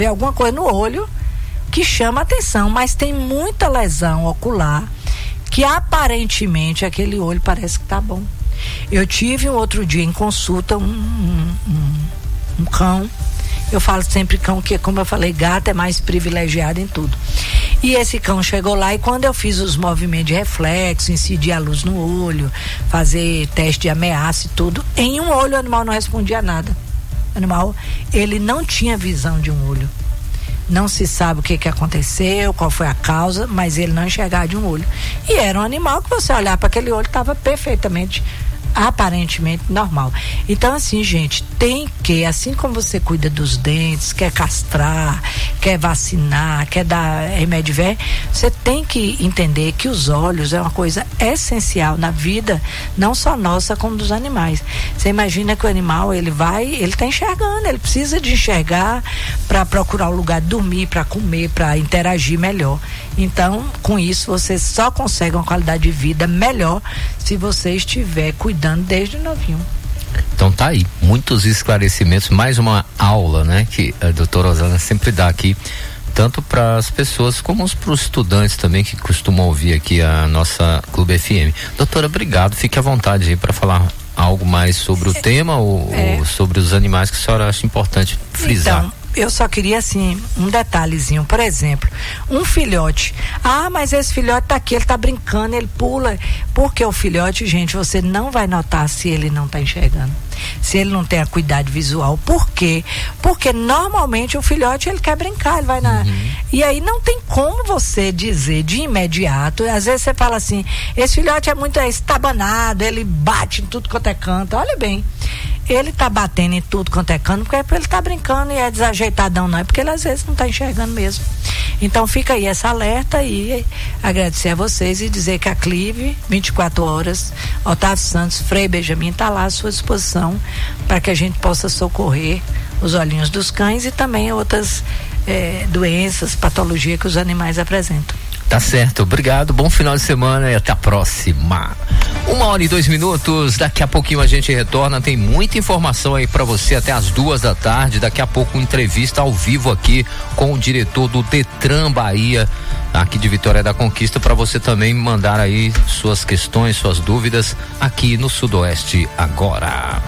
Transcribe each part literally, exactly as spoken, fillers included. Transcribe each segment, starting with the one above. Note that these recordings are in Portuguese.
Tem alguma coisa no olho que chama atenção, mas tem muita lesão ocular que aparentemente aquele olho parece que tá bom. Eu tive um outro dia em consulta um, um, um, um cão. Eu falo sempre cão, que como eu falei, gato é mais privilegiado em tudo. E esse cão chegou lá e quando eu fiz os movimentos de reflexo, incidir a luz no olho, fazer teste de ameaça e tudo, em um olho o animal não respondia nada. O animal, ele não tinha visão de um olho. Não se sabe o que que aconteceu, qual foi a causa, mas ele não enxergava de um olho. E era um animal que você olhar para aquele olho estava perfeitamente, aparentemente normal. Então assim, gente, tem que, assim como você cuida dos dentes, quer castrar, quer vacinar, quer dar remédio velho, você tem que entender que os olhos é uma coisa essencial na vida, não só nossa como dos animais. Você imagina que o animal, ele vai, ele tá enxergando, ele precisa de enxergar para procurar um lugar de dormir, para comer, para interagir melhor. Então, com isso, você só consegue uma qualidade de vida melhor se você estiver cuidando desde novinho. Então tá aí, muitos esclarecimentos, mais uma aula, né, que a doutora Osana sempre dá aqui, tanto para as pessoas como para os estudantes também que costumam ouvir aqui a nossa Clube F M. Doutora, obrigado, fique à vontade aí para falar algo mais sobre o é, tema ou, é. ou sobre os animais que a senhora acha importante frisar. Então, eu só queria, assim, um detalhezinho. Por exemplo, um filhote. Ah, mas esse filhote tá aqui, ele tá brincando, ele pula. Porque o filhote, gente, você não vai notar se ele não tá enxergando. Se ele não tem a acuidade visual. Por quê? Porque normalmente o filhote, ele quer brincar, ele vai na... Uhum. E aí não tem como você dizer de imediato. Às vezes você fala assim, esse filhote é muito estabanado, ele bate em tudo quanto é canto. Olha bem, ele tá batendo em tudo quanto é canto porque ele tá brincando e é desajeitadão, não é porque ele às vezes não tá enxergando mesmo. Então fica aí essa alerta e agradecer a vocês e dizer que a Clive, vinte e quatro horas, Otávio Santos, Frei Benjamin tá lá à sua disposição para que a gente possa socorrer os olhinhos dos cães e também outras eh, doenças, patologias que os animais apresentam. Tá certo, obrigado, bom final de semana e até a próxima. Uma hora e dois minutos, daqui a pouquinho a gente retorna, tem muita informação aí pra você até as duas da tarde, daqui a pouco uma entrevista ao vivo aqui com o diretor do Detran Bahia, aqui de Vitória da Conquista, para você também mandar aí suas questões, suas dúvidas aqui no Sudoeste Agora.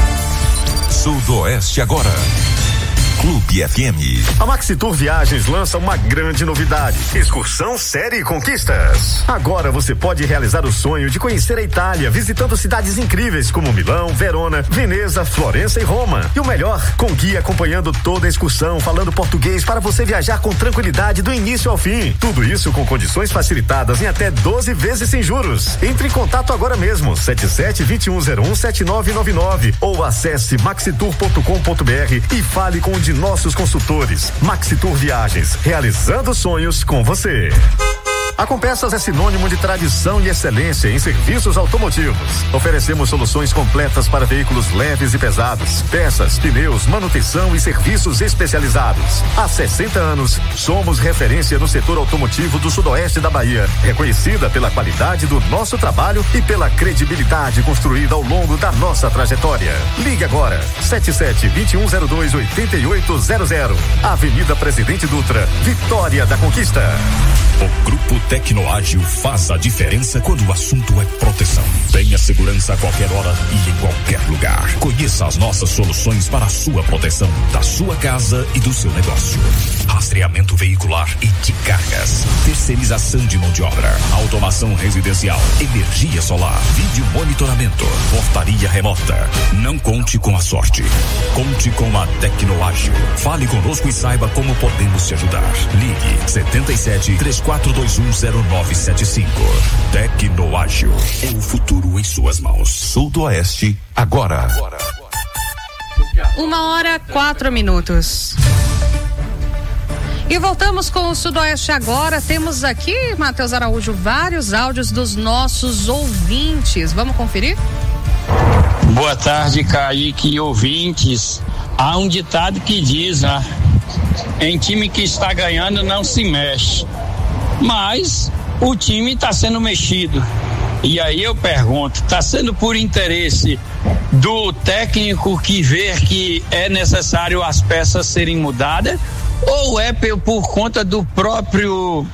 Sudoeste Agora. Clube F M. A Maxitur Viagens lança uma grande novidade: excursão série Conquistas. Agora você pode realizar o sonho de conhecer a Itália, visitando cidades incríveis como Milão, Verona, Veneza, Florença e Roma. E o melhor, com guia acompanhando toda a excursão, falando português para você viajar com tranquilidade do início ao fim. Tudo isso com condições facilitadas em até doze vezes sem juros. Entre em contato agora mesmo, sete sete, dois um zero um, sete nove nove nove ou acesse maxitur ponto com ponto b r e fale com o de nossos consultores. Maxitur Viagens, realizando sonhos com você. A Compeças é sinônimo de tradição e excelência em serviços automotivos. Oferecemos soluções completas para veículos leves e pesados, peças, pneus, manutenção e serviços especializados. Há sessenta anos, somos referência no setor automotivo do sudoeste da Bahia, reconhecida pela qualidade do nosso trabalho e pela credibilidade construída ao longo da nossa trajetória. Ligue agora, sete sete, dois um zero dois, oito oito zero zero. Avenida Presidente Dutra, Vitória da Conquista. O Grupo Tecnoágil faz a diferença quando o assunto é proteção. Tenha segurança a qualquer hora e em qualquer lugar. Conheça as nossas soluções para a sua proteção, da sua casa e do seu negócio. Rastreamento veicular e de cargas, terceirização de mão de obra, automação residencial, energia solar, vídeo monitoramento, portaria remota. Não conte com a sorte, conte com a Tecnoágil. Fale conosco e saiba como podemos te ajudar. Ligue setenta e sete, três quatro dois um zero nove sete cinco. Tecnoágil, é o futuro em suas mãos. Sudoeste Agora. Uma hora, quatro minutos. E voltamos com o Sudoeste Agora. Temos aqui, Matheus Araújo, vários áudios dos nossos ouvintes. Vamos conferir? Boa tarde, Kaique e ouvintes. Há um ditado que diz, né? Em time que está ganhando não se mexe. Mas o time está sendo mexido. E aí eu pergunto, está sendo por interesse do técnico que vê que é necessário as peças serem mudadas? ou é por conta do próprio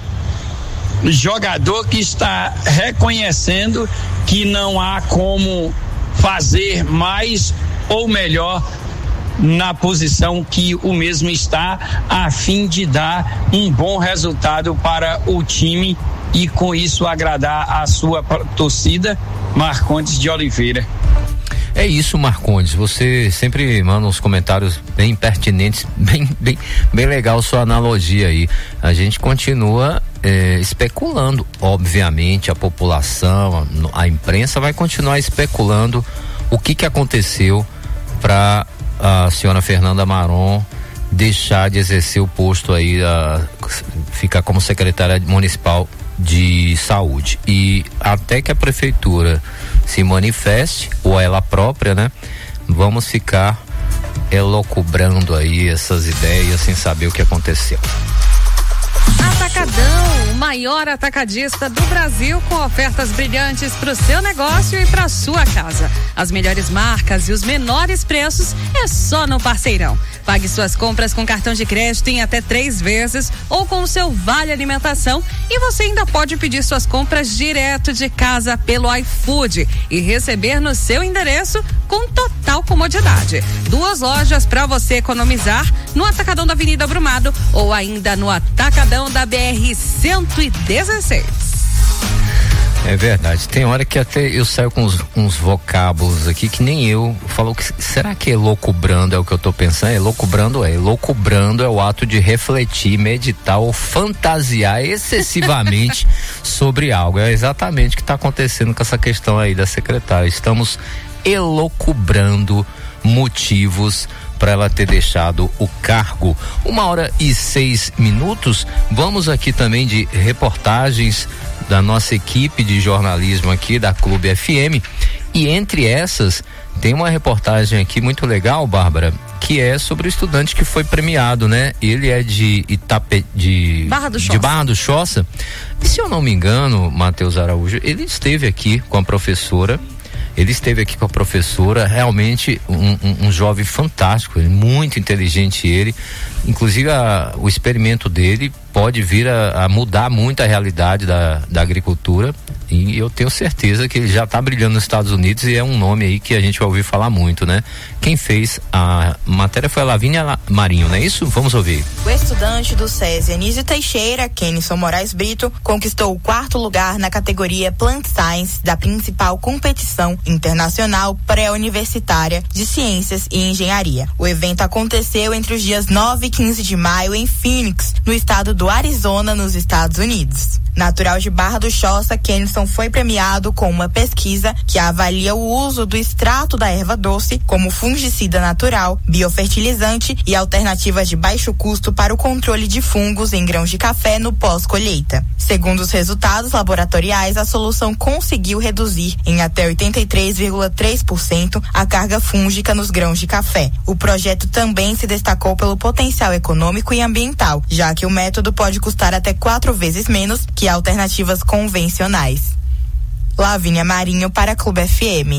jogador que está reconhecendo que não há como fazer mais ou melhor na posição que o mesmo está, a fim de dar um bom resultado para o time e com isso agradar a sua torcida? Marcondes de Oliveira. É isso, Marcondes, você sempre manda uns comentários bem pertinentes, bem, bem, bem legal sua analogia aí. A gente continua é, especulando, obviamente a população, a, a imprensa vai continuar especulando o que que aconteceu para a senhora Fernanda Maron deixar de exercer o posto aí, a, ficar como secretária municipal de saúde, e até que a prefeitura se manifeste, ou ela própria, né? Vamos ficar elocubrando aí essas ideias sem saber o que aconteceu. Atacadão, o maior atacadista do Brasil, com ofertas brilhantes para o seu negócio e para sua casa. As melhores marcas e os menores preços é só no Parceirão. Pague suas compras com cartão de crédito em até três vezes ou com o seu Vale Alimentação, e você ainda pode pedir suas compras direto de casa pelo iFood e receber no seu endereço com total comodidade. Duas lojas para você economizar, no Atacadão da Avenida Brumado ou ainda no Atacadão da B R cento e dezesseis. É verdade, tem hora que até eu saio com uns, uns vocábulos aqui que nem eu falo. Que, será que elocubrando é o que eu tô pensando? Elocubrando é, elocubrando é o ato de refletir, meditar ou fantasiar excessivamente sobre algo. É exatamente o que está acontecendo com essa questão aí da secretária. Estamos elocubrando motivos para ela ter deixado o cargo. Uma hora e seis minutos. Vamos aqui também de reportagens da nossa equipe de jornalismo aqui da Clube F M, e entre essas tem uma reportagem aqui muito legal, Bárbara, que é sobre o estudante que foi premiado, né? Ele é de Itape, de Barra do Choça. de Barra do Choça. E se eu não me engano, Matheus Araújo, ele esteve aqui com a professora. Ele esteve aqui com a professora, realmente um, um, um jovem fantástico, muito inteligente ele, inclusive a, o experimento dele pode vir a, a mudar muito a realidade da, da agricultura, e eu tenho certeza que ele já está brilhando nos Estados Unidos e é um nome aí que a gente vai ouvir falar muito, né? Quem fez a matéria foi a Lavínia Marinho, não é isso? Vamos ouvir. O estudante do SESI, Anísio Teixeira, Kenison Moraes Brito, conquistou o quarto lugar na categoria Plant Science da principal competição internacional pré-universitária de ciências e engenharia. O evento aconteceu entre os dias nove e quinze de maio em Phoenix, no estado do Arizona, nos Estados Unidos. Natural de Barra do Choça, Kenison foi premiado com uma pesquisa que avalia o uso do extrato da erva doce como fungicida natural, biofertilizante e alternativa de baixo custo para o controle de fungos em grãos de café no pós-colheita. Segundo os resultados laboratoriais, a solução conseguiu reduzir em até oitenta e três vírgula três por cento a carga fúngica nos grãos de café. O projeto também se destacou pelo potencial econômico e ambiental, já que o método pode custar até quatro vezes menos que alternativas convencionais. Lavínia Marinho para a Clube F M.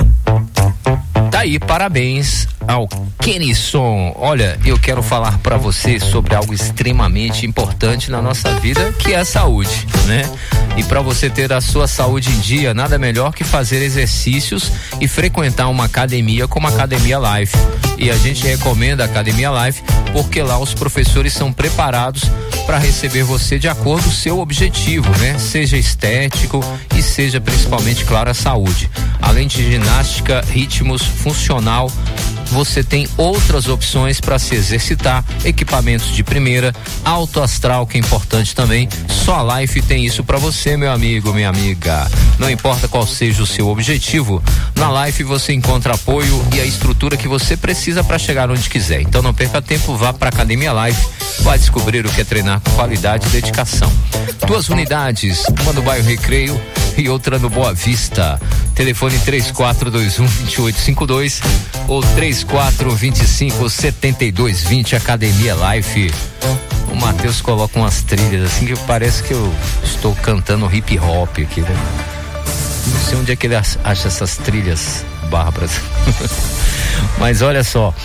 Tá aí, parabéns ao Kenison. Olha, eu quero falar para você sobre algo extremamente importante na nossa vida, que é a saúde, né? E para você ter a sua saúde em dia, nada melhor que fazer exercícios e frequentar uma academia como a Academia Life. E a gente recomenda a Academia Life porque lá os professores são preparados para receber você de acordo com o seu objetivo, né? Seja estético e seja principalmente, claro, a saúde. Além de ginástica, ritmos, funcional, você tem outras opções para se exercitar, equipamentos de primeira, alto astral, que é importante também. Só a Life tem isso para você, meu amigo, minha amiga. Não importa qual seja o seu objetivo, na Life você encontra apoio e a estrutura que você precisa para chegar onde quiser. Então não perca tempo, vá para a Academia Life, vai descobrir o que é treinar com qualidade e dedicação. Duas unidades, uma no bairro Recreio e outra no Boa Vista. Telefone três quatro dois um, dois oito cinco dois ou três quatro dois cinco, sete dois dois zero. Academia Life. O Matheus coloca umas trilhas assim que parece que eu estou cantando hip hop aqui, né? Não sei onde é que ele acha essas trilhas bárbaras. Mas olha só,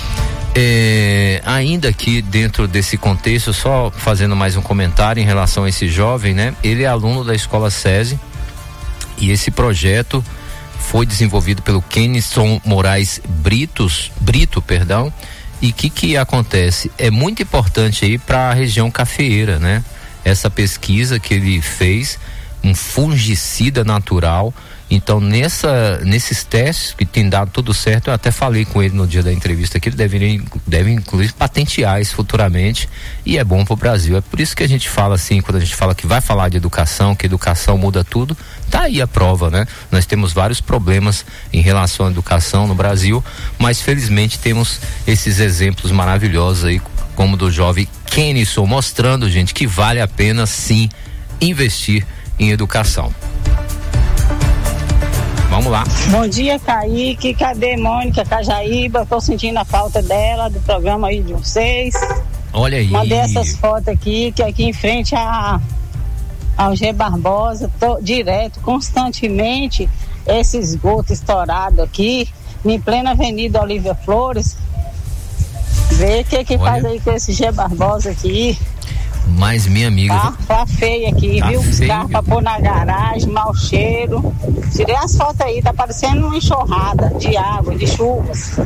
É, ainda aqui dentro desse contexto, só fazendo mais um comentário em relação a esse jovem, né? Ele é aluno da escola SESI e esse projeto foi desenvolvido pelo Kenison Moraes Britos, Brito, perdão. E o que que acontece? É muito importante aí para a região cafeeira, né? Essa pesquisa que ele fez, um fungicida natural. Então, nessa, nesses testes que tem dado tudo certo, eu até falei com ele no dia da entrevista que ele deveria, deve inclusive patentear isso futuramente, e é bom para o Brasil. É por isso que a gente fala assim, quando a gente fala que vai falar de educação, que educação muda tudo, tá aí a prova, né? Nós temos vários problemas em relação à educação no Brasil, mas felizmente temos esses exemplos maravilhosos aí, como do jovem Kenison, mostrando, gente, que vale a pena sim investir em educação. Vamos lá. Bom dia, Kaique. Cadê Mônica Cajaíba? Tô sentindo a falta dela, do programa aí de vocês. Olha aí. Mandei essas fotos aqui, que aqui em frente a, ao G Barbosa, tô direto, constantemente, esse esgoto estourado aqui, em plena Avenida Olívia Flores. Vê o que que faz aí com esse G Barbosa aqui. Mas, minha amiga... Tá, tá feio aqui, tá, viu? Os carros pra pôr na garagem, mau cheiro. Tirei as fotos aí, tá parecendo uma enxurrada de água, de chuvas.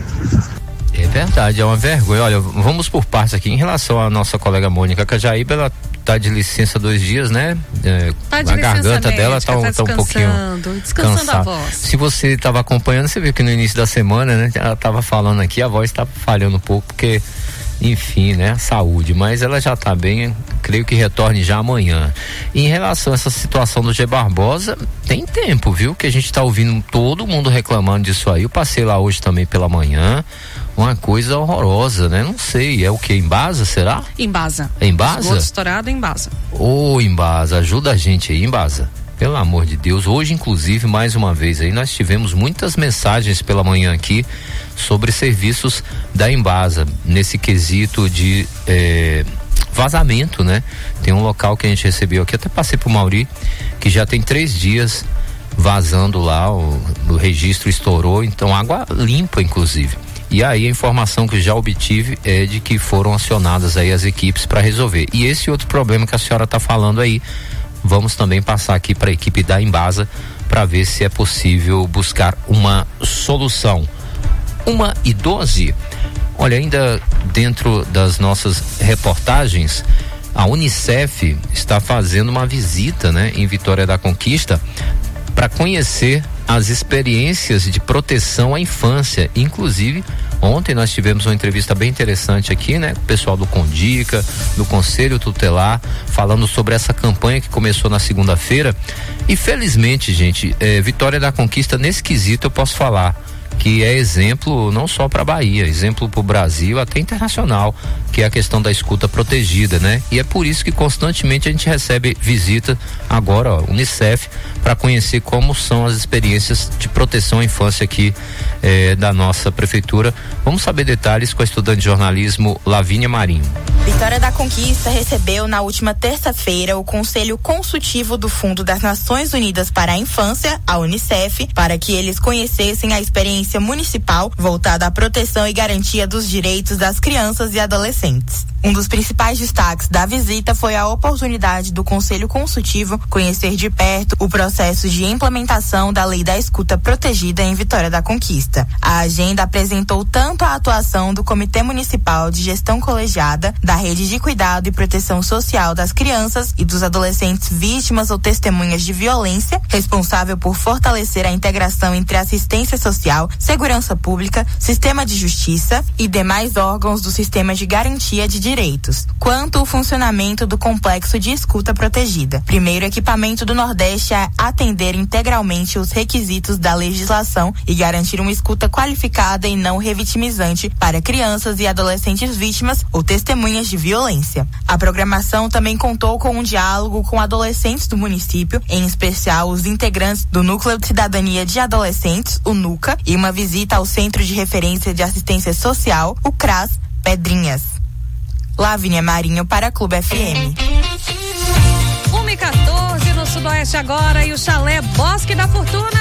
É verdade, é uma vergonha. Olha, vamos por partes aqui. Em relação à nossa colega Mônica Cajaíba, ela tá de licença dois dias, né? É, tá de a garganta médica, dela tá, tá, tá um pouquinho descansando cansada. a voz. Se você tava acompanhando, você viu que no início da semana, né? Ela tava falando aqui, a voz tá falhando um pouco, porque... Enfim, né? Saúde, mas ela já tá bem, creio que retorne já amanhã. Em relação a essa situação do G Barbosa, tem tempo, viu? Que a gente tá ouvindo todo mundo reclamando disso aí. Eu passei lá hoje também pela manhã, uma coisa horrorosa, né? Não sei, é o que? Embasa, será? Embasa. É Embasa? Esgoto estourado, Embasa. Ô, Embasa, ajuda a gente aí, Embasa. Pelo amor de Deus, hoje inclusive, mais uma vez aí, nós tivemos muitas mensagens pela manhã aqui sobre serviços da Embasa, nesse quesito de eh, vazamento, né? Tem um local que a gente recebeu aqui, até passei pro Mauri, que já tem três dias vazando lá, o, o registro estourou, então água limpa inclusive. E aí a informação que já obtive é de que foram acionadas aí as equipes para resolver. E esse outro problema que a senhora está falando aí, vamos também passar aqui para a equipe da Embasa para ver se é possível buscar uma solução. Uma e doze. Olha, ainda dentro das nossas reportagens, a Unicef está fazendo uma visita, né, em Vitória da Conquista para conhecer as experiências de proteção à infância. Inclusive, ontem nós tivemos uma entrevista bem interessante aqui, né? Com o pessoal do Condica, do Conselho Tutelar, falando sobre essa campanha que começou na segunda-feira. E felizmente, gente, é, Vitória da Conquista, nesse quesito eu posso falar que é exemplo não só para Bahia, exemplo para o Brasil, até internacional, que é a questão da escuta protegida, né? E é por isso que constantemente a gente recebe visita agora, ó, Unicef, para conhecer como são as experiências de proteção à infância aqui eh, da nossa prefeitura. Vamos saber detalhes com a estudante de jornalismo Lavínia Marinho. Vitória da Conquista recebeu na última terça-feira o Conselho Consultivo do Fundo das Nações Unidas para a Infância, a Unicef, para que eles conhecessem a experiência municipal voltada à proteção e garantia dos direitos das crianças e adolescentes. Um dos principais destaques da visita foi a oportunidade do Conselho Consultivo conhecer de perto o processo de implementação da Lei da Escuta Protegida em Vitória da Conquista. A agenda apresentou tanto a atuação do Comitê Municipal de Gestão Colegiada, da Rede de Cuidado e Proteção Social das Crianças e dos Adolescentes Vítimas ou Testemunhas de Violência, responsável por fortalecer a integração entre assistência social, segurança pública, sistema de justiça e demais órgãos do sistema de garantia de direitos, quanto o funcionamento do complexo de escuta protegida, primeiro equipamento do Nordeste a atender integralmente os requisitos da legislação e garantir uma escuta qualificada e não revitimizante para crianças e adolescentes vítimas ou testemunhas de violência. A programação também contou com um diálogo com adolescentes do município, em especial os integrantes do Núcleo de Cidadania de Adolescentes, o NUCA, e uma visita ao Centro de Referência de Assistência Social, o CRAS Pedrinhas. Lavínia Marinho para Clube F M. uma e quatorze no Sudoeste agora, e o Chalé Bosque da Fortuna vai à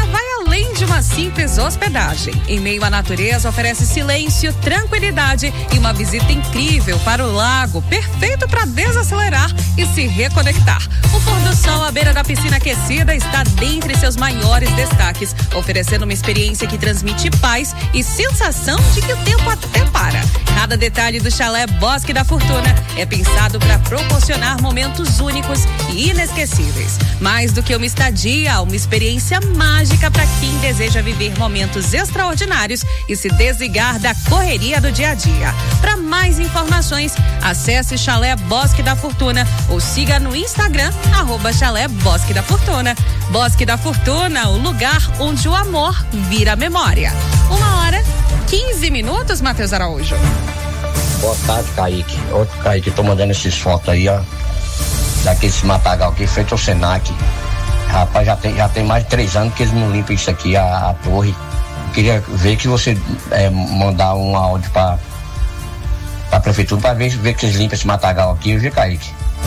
além de uma simples hospedagem. Em meio à natureza, oferece silêncio, tranquilidade e uma visita incrível para o lago, perfeito para desacelerar e se reconectar. O pôr do sol à beira da piscina aquecida está dentre seus maiores destaques, oferecendo uma experiência que transmite paz e sensação de que o tempo até para. Cada detalhe do chalé Bosque da Fortuna é pensado para proporcionar momentos únicos e inesquecíveis. Mais do que uma estadia, uma experiência mágica para quem deseja viver momentos extraordinários e se desligar da correria do dia a dia. Para mais informações, acesse Chalé Bosque da Fortuna ou siga no Instagram, arroba Chalé Bosque da Fortuna. Bosque da Fortuna, o lugar onde o amor vira memória. Uma hora, quinze minutos, Matheus Araújo. Boa tarde, Kaique. Outro Kaique, tô mandando esses fotos aí, ó. Daquele matagal aqui, feito ao Senac. Rapaz, já tem, já tem mais de três anos que eles não limpam isso aqui, a, a torre. Queria ver que você é, mandar um áudio pra, pra prefeitura pra ver, ver que eles limpam esse matagal aqui, viu, Kaique?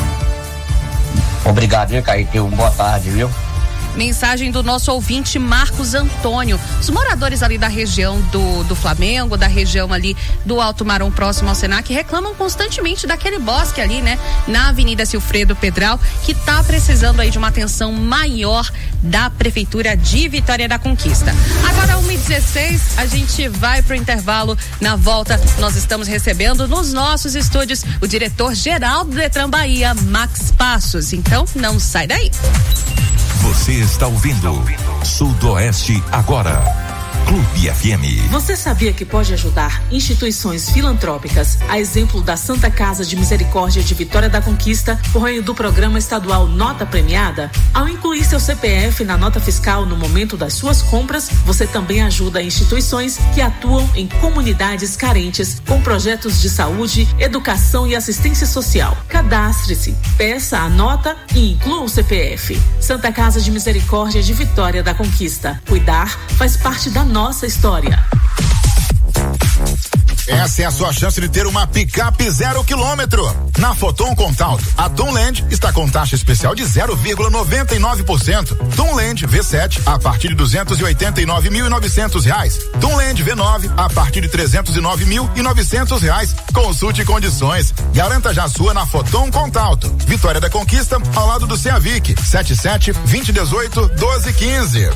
Obrigado, viu, Kaique? Boa tarde, viu? Mensagem do nosso ouvinte Marcos Antônio. Os moradores ali da região do, do Flamengo, da região ali do Alto Marom, próximo ao Senac, reclamam constantemente daquele bosque ali, né? Na Avenida Silfredo Pedral, que tá precisando aí de uma atenção maior da Prefeitura de Vitória da Conquista. Agora, uma e dezesseis, a gente vai pro intervalo. Na volta, nós estamos recebendo nos nossos estúdios o diretor-geral do Detran Bahia, Max Passos. Então, não sai daí. Você está ouvindo Sudoeste Agora. Clube F M. Você sabia que pode ajudar instituições filantrópicas, a exemplo da Santa Casa de Misericórdia de Vitória da Conquista, por meio do programa estadual Nota Premiada? Ao incluir seu C P F na nota fiscal no momento das suas compras, você também ajuda instituições que atuam em comunidades carentes com projetos de saúde, educação e assistência social. Cadastre-se, peça a nota e inclua o C P F. Santa Casa de Misericórdia de Vitória da Conquista. Cuidar faz parte da nossa história. Essa é a sua chance de ter uma picape zero quilômetro. Na Foton Contaut, a Tomland está com taxa especial de zero vírgula noventa e nove por cento. Tomland V sete a partir de duzentos e oitenta e nove mil e novecentos reais. Tomland V nove a partir de trezentos e nove mil e novecentos reais. Consulte condições. Garanta já a sua na Foton Contaut. Vitória da Conquista, ao lado do Ceavic. sete sete, vinte, dezoito, doze, quinze.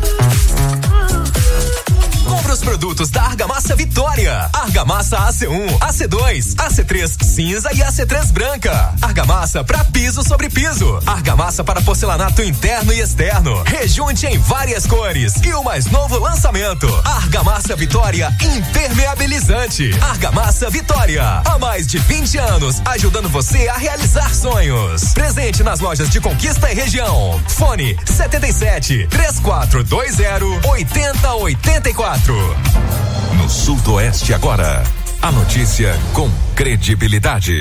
Compre os produtos da Argamassa Vitória. Argamassa A C um, A C dois, A C três cinza e A C três branca. Argamassa para piso sobre piso. Argamassa para porcelanato interno e externo. Rejunte em várias cores. E o mais novo lançamento: Argamassa Vitória Impermeabilizante. Argamassa Vitória, há mais de vinte anos, ajudando você a realizar sonhos. Presente nas lojas de Conquista e região. Fone setenta e sete, três quatro dois zero, oitenta oitenta e quatro. No Sudoeste Agora, a notícia com credibilidade.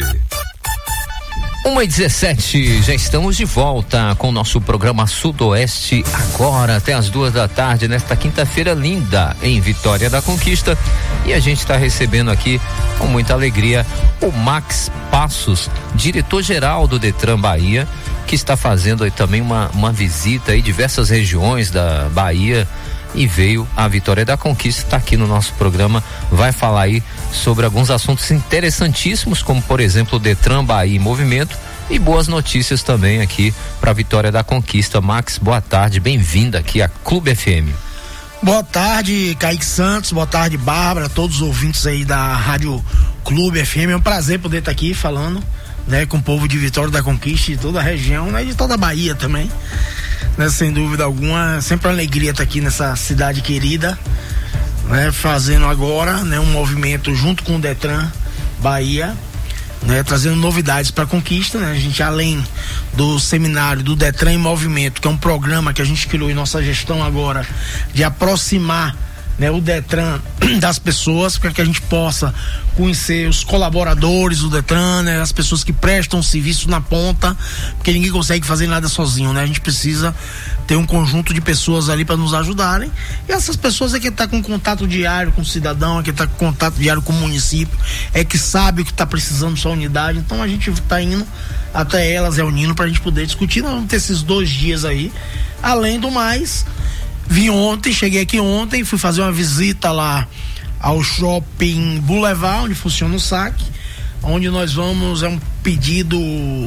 uma e dezessete, já estamos de volta com o nosso programa Sudoeste Agora, até as duas da tarde, nesta quinta-feira linda, em Vitória da Conquista. E a gente está recebendo aqui, com muita alegria, o Max Passos, diretor-geral do Detran Bahia, que está fazendo aí também uma, uma visita em diversas regiões da Bahia. E veio a Vitória da Conquista, está aqui no nosso programa, vai falar aí sobre alguns assuntos interessantíssimos, como por exemplo o Detran Bahia em movimento, e boas notícias também aqui para a Vitória da Conquista. Max, boa tarde, bem-vinda aqui a Clube F M. Boa tarde, Kaique Santos, boa tarde, Bárbara, todos os ouvintes aí da Rádio Clube F M. É um prazer poder estar aqui falando, né, com o povo de Vitória da Conquista, de toda a região, né, de toda a Bahia também. Né, sem dúvida alguma, sempre uma alegria estar aqui nessa cidade querida, né, fazendo agora, né, um movimento junto com o Detran Bahia, né, trazendo novidades para a Conquista, né, a gente, além do seminário do Detran em Movimento, que é um programa que a gente criou em nossa gestão agora, de aproximar, né, o Detran das pessoas, para que a gente possa conhecer os colaboradores do Detran, né, as pessoas que prestam serviço na ponta, porque ninguém consegue fazer nada sozinho, né? A gente precisa ter um conjunto de pessoas ali para nos ajudarem, e essas pessoas é que tá com contato diário com o cidadão, é que tá com contato diário com o município, é que sabe o que tá precisando sua unidade. Então a gente tá indo até elas, reunindo, pra gente poder discutir. Nós vamos ter esses dois dias aí. Além do mais, Vim ontem, cheguei aqui ontem, fui fazer uma visita lá ao Shopping Boulevard, onde funciona o saque, onde nós vamos, é um pedido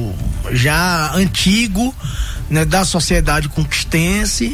já antigo, né, da sociedade conquistense,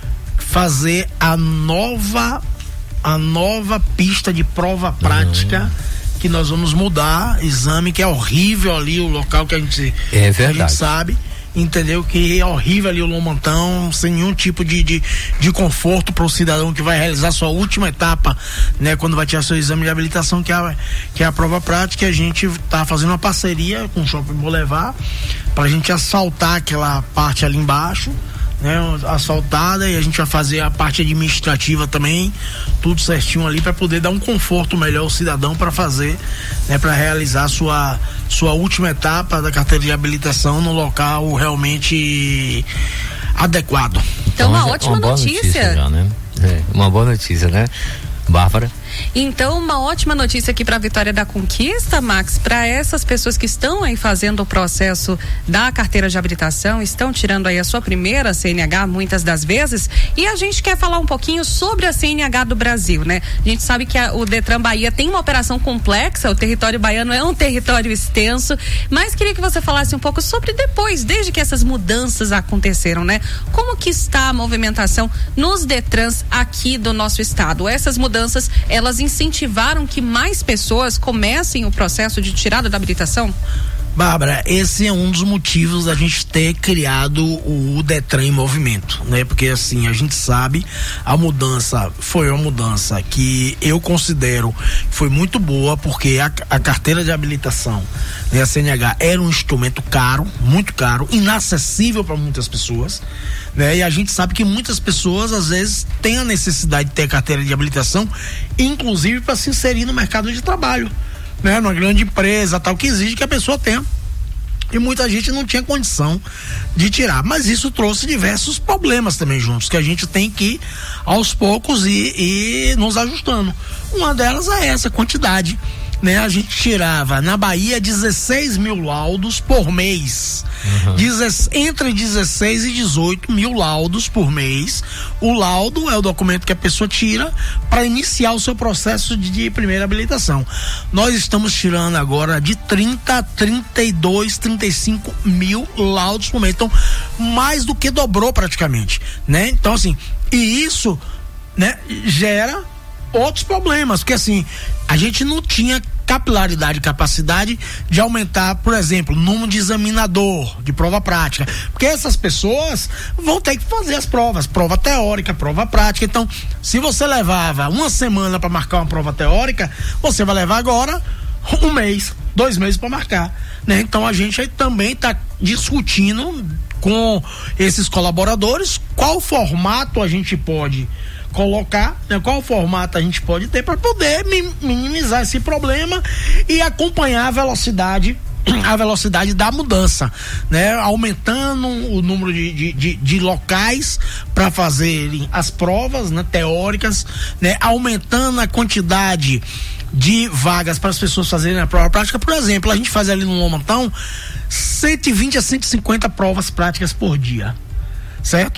fazer a nova a nova pista de prova prática, uhum. que nós vamos mudar, exame que é horrível ali, o local que a gente, é verdade. A gente sabe, entendeu? Que é horrível ali o Lomontão, sem nenhum tipo de, de, de conforto para o cidadão que vai realizar sua última etapa, né? Quando vai tirar seu exame de habilitação, que é a, que é a prova prática. A gente tá fazendo uma parceria com o Shopping Boulevard para a gente asfaltar aquela parte ali embaixo, né, asfaltada, e a gente vai fazer a parte administrativa também, tudo certinho ali, para poder dar um conforto melhor ao cidadão para fazer, né, para realizar sua sua última etapa da carteira de habilitação no local realmente adequado. Então, uma ótima uma boa notícia, notícia já, né? É, uma boa notícia, né, Bárbara? Então, uma ótima notícia aqui para a Vitória da Conquista, Max, para essas pessoas que estão aí fazendo o processo da carteira de habilitação, estão tirando aí a sua primeira C N H muitas das vezes, e a gente quer falar um pouquinho sobre a C N H do Brasil, né? A gente sabe que a, o Detran Bahia tem uma operação complexa, o território baiano é um território extenso, mas queria que você falasse um pouco sobre depois, desde que essas mudanças aconteceram, né? Como que está a movimentação nos Detrans aqui do nosso estado? Essas mudanças, elas elas incentivaram que mais pessoas comecem o processo de tirada da habilitação? Bárbara, esse é um dos motivos da gente ter criado o Detran em movimento, né? Porque assim, a gente sabe, a mudança foi uma mudança que eu considero que foi muito boa, porque a, a carteira de habilitação, né, a C N H, era um instrumento caro, muito caro, inacessível para muitas pessoas, né? E a gente sabe que muitas pessoas às vezes têm a necessidade de ter carteira de habilitação, inclusive para se inserir no mercado de trabalho, né, numa grande empresa, tal, que exige que a pessoa tenha. E muita gente não tinha condição de tirar. Mas isso trouxe diversos problemas também juntos, que a gente tem que ir aos poucos e, e nos ajustando. Uma delas é essa quantidade, né? A gente tirava na Bahia dezesseis mil laudos por mês. Uhum. Dez, entre dezesseis e dezoito mil laudos por mês. O laudo é o documento que a pessoa tira para iniciar o seu processo de, de primeira habilitação. Nós estamos tirando agora de trinta, trinta e dois, trinta e cinco mil laudos por mês. Então, mais do que dobrou praticamente, né? Então, assim, e isso, né, gera outros problemas, porque assim, a gente não tinha capilaridade, capacidade de aumentar, por exemplo, o número de examinador de prova prática, porque essas pessoas vão ter que fazer as provas, prova teórica, prova prática. Então, se você levava uma semana para marcar uma prova teórica, você vai levar agora um mês, dois meses para marcar, né? Então a gente aí também está discutindo com esses colaboradores qual formato a gente pode colocar, né, qual formato a gente pode ter para poder minimizar esse problema e acompanhar a velocidade a velocidade da mudança, né? Aumentando o número de, de, de, de locais para fazerem as provas, né, teóricas, né? Aumentando a quantidade de vagas para as pessoas fazerem a prova prática. Por exemplo, a gente faz ali no Lomontão cento e vinte a cento e cinquenta provas práticas por dia, certo?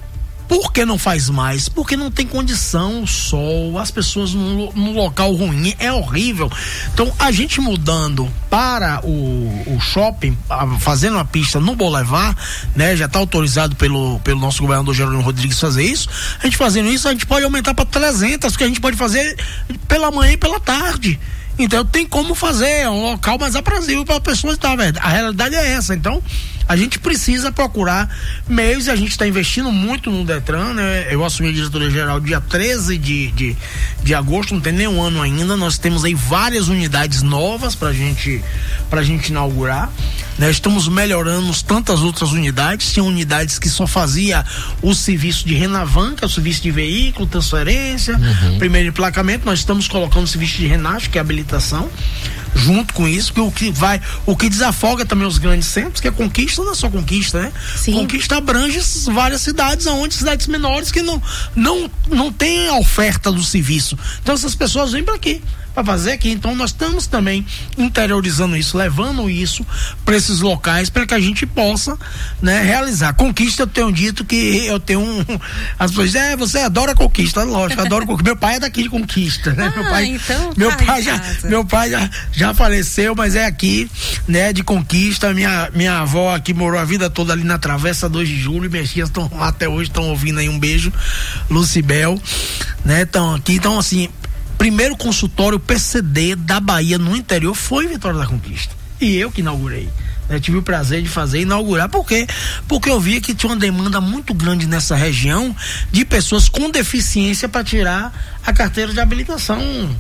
Por que não faz mais? Porque não tem condição, o sol, as pessoas num, num local ruim, é horrível. Então, a gente mudando para o, o shopping, a, fazendo uma pista no Boulevard, né? Já está autorizado pelo, pelo nosso governador Jerônimo Rodrigues fazer isso. A gente fazendo isso, a gente pode aumentar para trezentas, porque a gente pode fazer pela manhã e pela tarde. Então, tem como fazer, é um local mais aprazível para as pessoas estar, velho. A realidade é essa. Então, a gente precisa procurar meios, e a gente está investindo muito no Detran, né? Eu assumi a diretoria geral dia treze de, de, de agosto, não tem nem um ano ainda. Nós temos aí várias unidades novas pra gente, pra gente inaugurar, né? Estamos melhorando tantas outras unidades. Tinha unidades que só fazia o serviço de Renavan, que é o serviço de veículo, transferência, uhum. primeiro emplacamento. Nós estamos colocando o serviço de Renato, que é habilitação, junto com isso, que o que vai, o que desafoga também os grandes centros, que a Conquista não é só Conquista, né? Sim. Conquista abrange várias cidades, aonde cidades menores que não não não tem a oferta do serviço. Então essas pessoas vêm para aqui, para fazer aqui. Então nós estamos também interiorizando isso, levando isso para esses locais para que a gente possa, né, realizar. Conquista, eu tenho dito que eu tenho um, as pessoas dizem, é, você adora Conquista, lógico, eu adoro Conquista. Meu pai é daqui de Conquista, né? Ah, meu pai, então, meu tá pai já, meu pai já, já faleceu, mas é aqui, né, de Conquista. Minha, minha avó aqui morou a vida toda ali na Travessa dois de julho, minhas tias estão até hoje, estão ouvindo aí, um beijo, Lucibel, né, estão aqui, então assim, primeiro consultório P C D da Bahia no interior foi Vitória da Conquista, e eu que inaugurei. Eu tive o prazer de fazer, inaugurar, por quê? Porque eu via que tinha uma demanda muito grande nessa região de pessoas com deficiência para tirar a carteira de habilitação,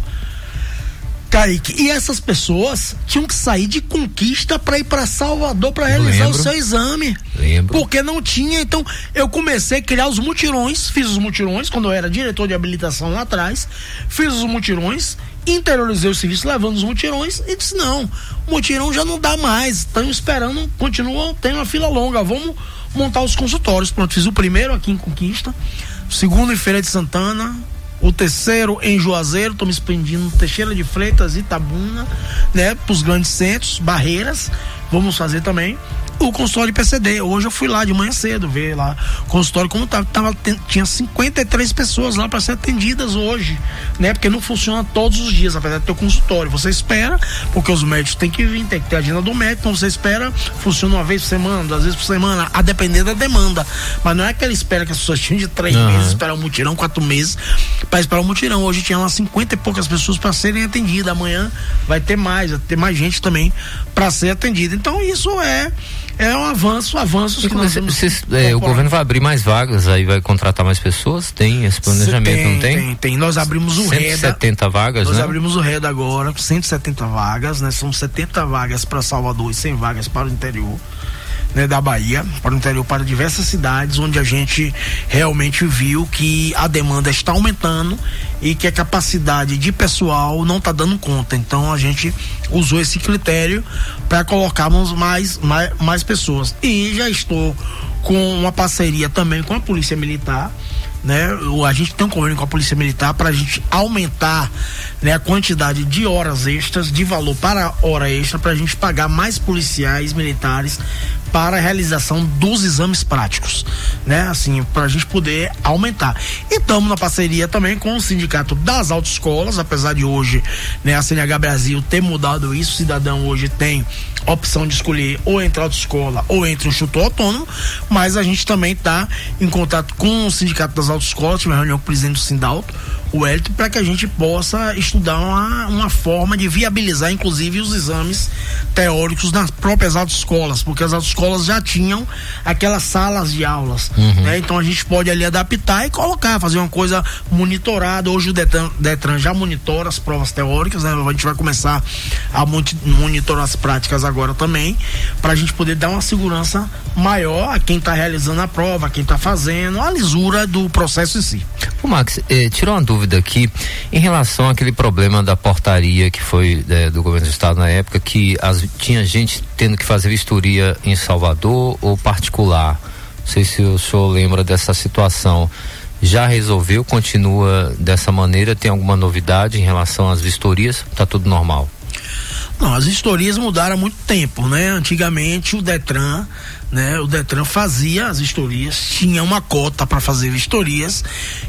Kaique. E essas pessoas tinham que sair de Conquista para ir para Salvador para realizar Lembro. o seu exame. Lembro. Porque não tinha. Então eu comecei a criar os mutirões, fiz os mutirões quando eu era diretor de habilitação lá atrás, fiz os mutirões, interiorizei o serviço levando os mutirões e disse: não, o mutirão já não dá mais, estão esperando, continuam, tem uma fila longa, vamos montar os consultórios. Pronto, fiz o primeiro aqui em Conquista, o segundo em Feira de Santana, o terceiro em Juazeiro, tô me expandindo no Teixeira de Freitas, Itabuna, né, pros grandes centros, Barreiras, vamos fazer também o consultório de P C D. Hoje eu fui lá de manhã cedo ver lá o consultório como tava, tava tinha cinquenta e três pessoas lá para ser atendidas hoje, né? Porque não funciona todos os dias, apesar de ter o consultório, você espera, porque os médicos têm que vir, tem que ter a agenda do médico, então você espera, funciona uma vez por semana, duas vezes por semana, a depender da demanda, mas não é que ele espera que as pessoas tinham de três uhum. meses, esperar um mutirão, quatro meses para esperar um mutirão. Hoje tinha lá cinquenta e poucas pessoas para serem atendidas, amanhã vai ter mais, vai ter mais gente também para ser atendida. Então isso é É um avanço, avanços que nós temos. É, o governo vai abrir mais vagas, aí vai contratar mais pessoas? Tem esse planejamento, tem, não tem? Tem, tem. Nós abrimos o REDA. cento e setenta vagas, nós né? Nós abrimos o REDA agora, cento e setenta vagas, né? São setenta vagas para Salvador e cem vagas para o interior, né, da Bahia, para o interior, para diversas cidades, onde a gente realmente viu que a demanda está aumentando e que a capacidade de pessoal não está dando conta. Então a gente usou esse critério para colocarmos mais, mais, mais pessoas. E já estou com uma parceria também com a Polícia Militar, né? A gente tem um convênio com a Polícia Militar para a gente aumentar, né, a quantidade de horas extras, de valor para hora extra, para a gente pagar mais policiais militares para a realização dos exames práticos, né? Assim, para a gente poder aumentar. E estamos na parceria também com o Sindicato das Autoescolas, apesar de hoje, né, a C N H Brasil ter mudado isso, o cidadão hoje tem opção de escolher ou entre a autoescola ou entre o instrutor autônomo, mas a gente também está em contato com o Sindicato das Autoescolas, tive uma reunião com o presidente do Sindalto, o Hélito, para que a gente possa estudar uma, uma forma de viabilizar, inclusive, os exames teóricos nas próprias autoescolas, porque as autoescolas já tinham aquelas salas de aulas, uhum. né? Então a gente pode ali adaptar e colocar, fazer uma coisa monitorada. Hoje o Detran, Detran já monitora as provas teóricas, né? A gente vai começar a monitorar as práticas agora também, para a gente poder dar uma segurança maior a quem está realizando a prova, a quem está fazendo, a lisura do processo em si. O Max, eh, tirou uma dúvida aqui em relação àquele problema da portaria que foi eh, do governo do estado na época, que as, tinha gente tendo que fazer vistoria em Salvador ou particular. Não sei se o senhor lembra dessa situação. Já resolveu? Continua dessa maneira? Tem alguma novidade em relação às vistorias? Tá tudo normal? Não, as vistorias mudaram há muito tempo, né? Antigamente o Detran, né? O Detran fazia as vistorias, tinha uma cota para fazer vistorias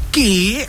que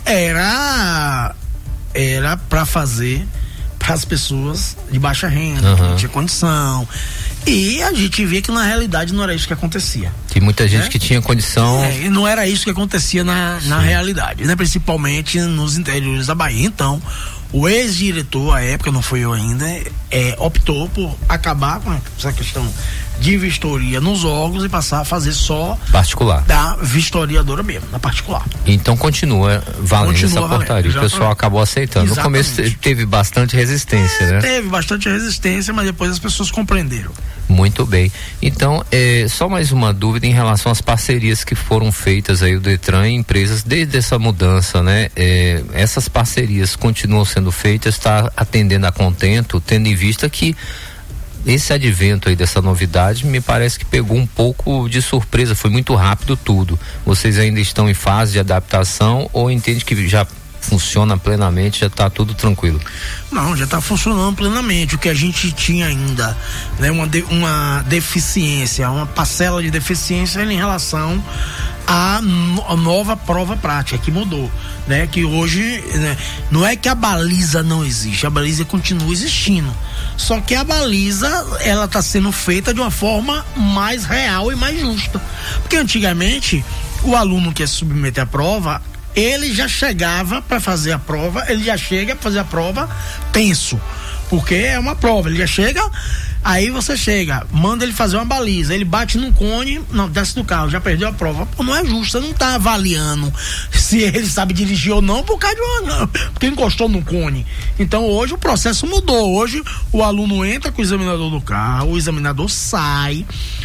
era era para fazer para as pessoas de baixa renda, uhum. que não tinha condição. E a gente via que na realidade não era isso que acontecia. Tem muita gente, né, que tinha condição. É, e não era isso que acontecia na, na realidade, né? Principalmente nos interiores da Bahia. Então, o ex-diretor, à época, não foi eu ainda, é, optou por acabar com essa questão de vistoria nos órgãos e passar a fazer só particular, da vistoriadora mesmo, na particular. Então continua valendo continua essa portaria. Valendo, o pessoal acabou aceitando. Exatamente. No começo teve bastante resistência, é, né? Teve bastante resistência, mas depois as pessoas compreenderam. Muito bem. Então, é, só mais uma dúvida em relação às parcerias que foram feitas aí, o Detran e empresas, desde essa mudança, né? É, essas parcerias continuam sendo feitas, está atendendo a contento, tendo em vista que esse advento aí dessa novidade me parece que pegou um pouco de surpresa, foi muito rápido tudo. Vocês ainda estão em fase de adaptação ou entende que já funciona plenamente, já está tudo tranquilo? Não, já está funcionando plenamente. O que a gente tinha ainda, né, uma, de, uma deficiência, uma parcela de deficiência em relação à no, nova prova prática que mudou, né? Que hoje, né, não é que a baliza não existe, a baliza continua existindo. Só que a baliza, ela está sendo feita de uma forma mais real e mais justa. Porque antigamente, o aluno que ia submeter a prova, ele já chegava para fazer a prova, ele já chega para fazer a prova tenso, porque é uma prova, ele já chega, aí você chega, manda ele fazer uma baliza, ele bate num cone, não, desce do carro, já perdeu a prova. Pô, não é justo, você não tá avaliando se ele sabe dirigir ou não por causa de uma, porque encostou no cone. Então hoje o processo mudou, hoje o aluno entra com o examinador do carro, o examinador sai,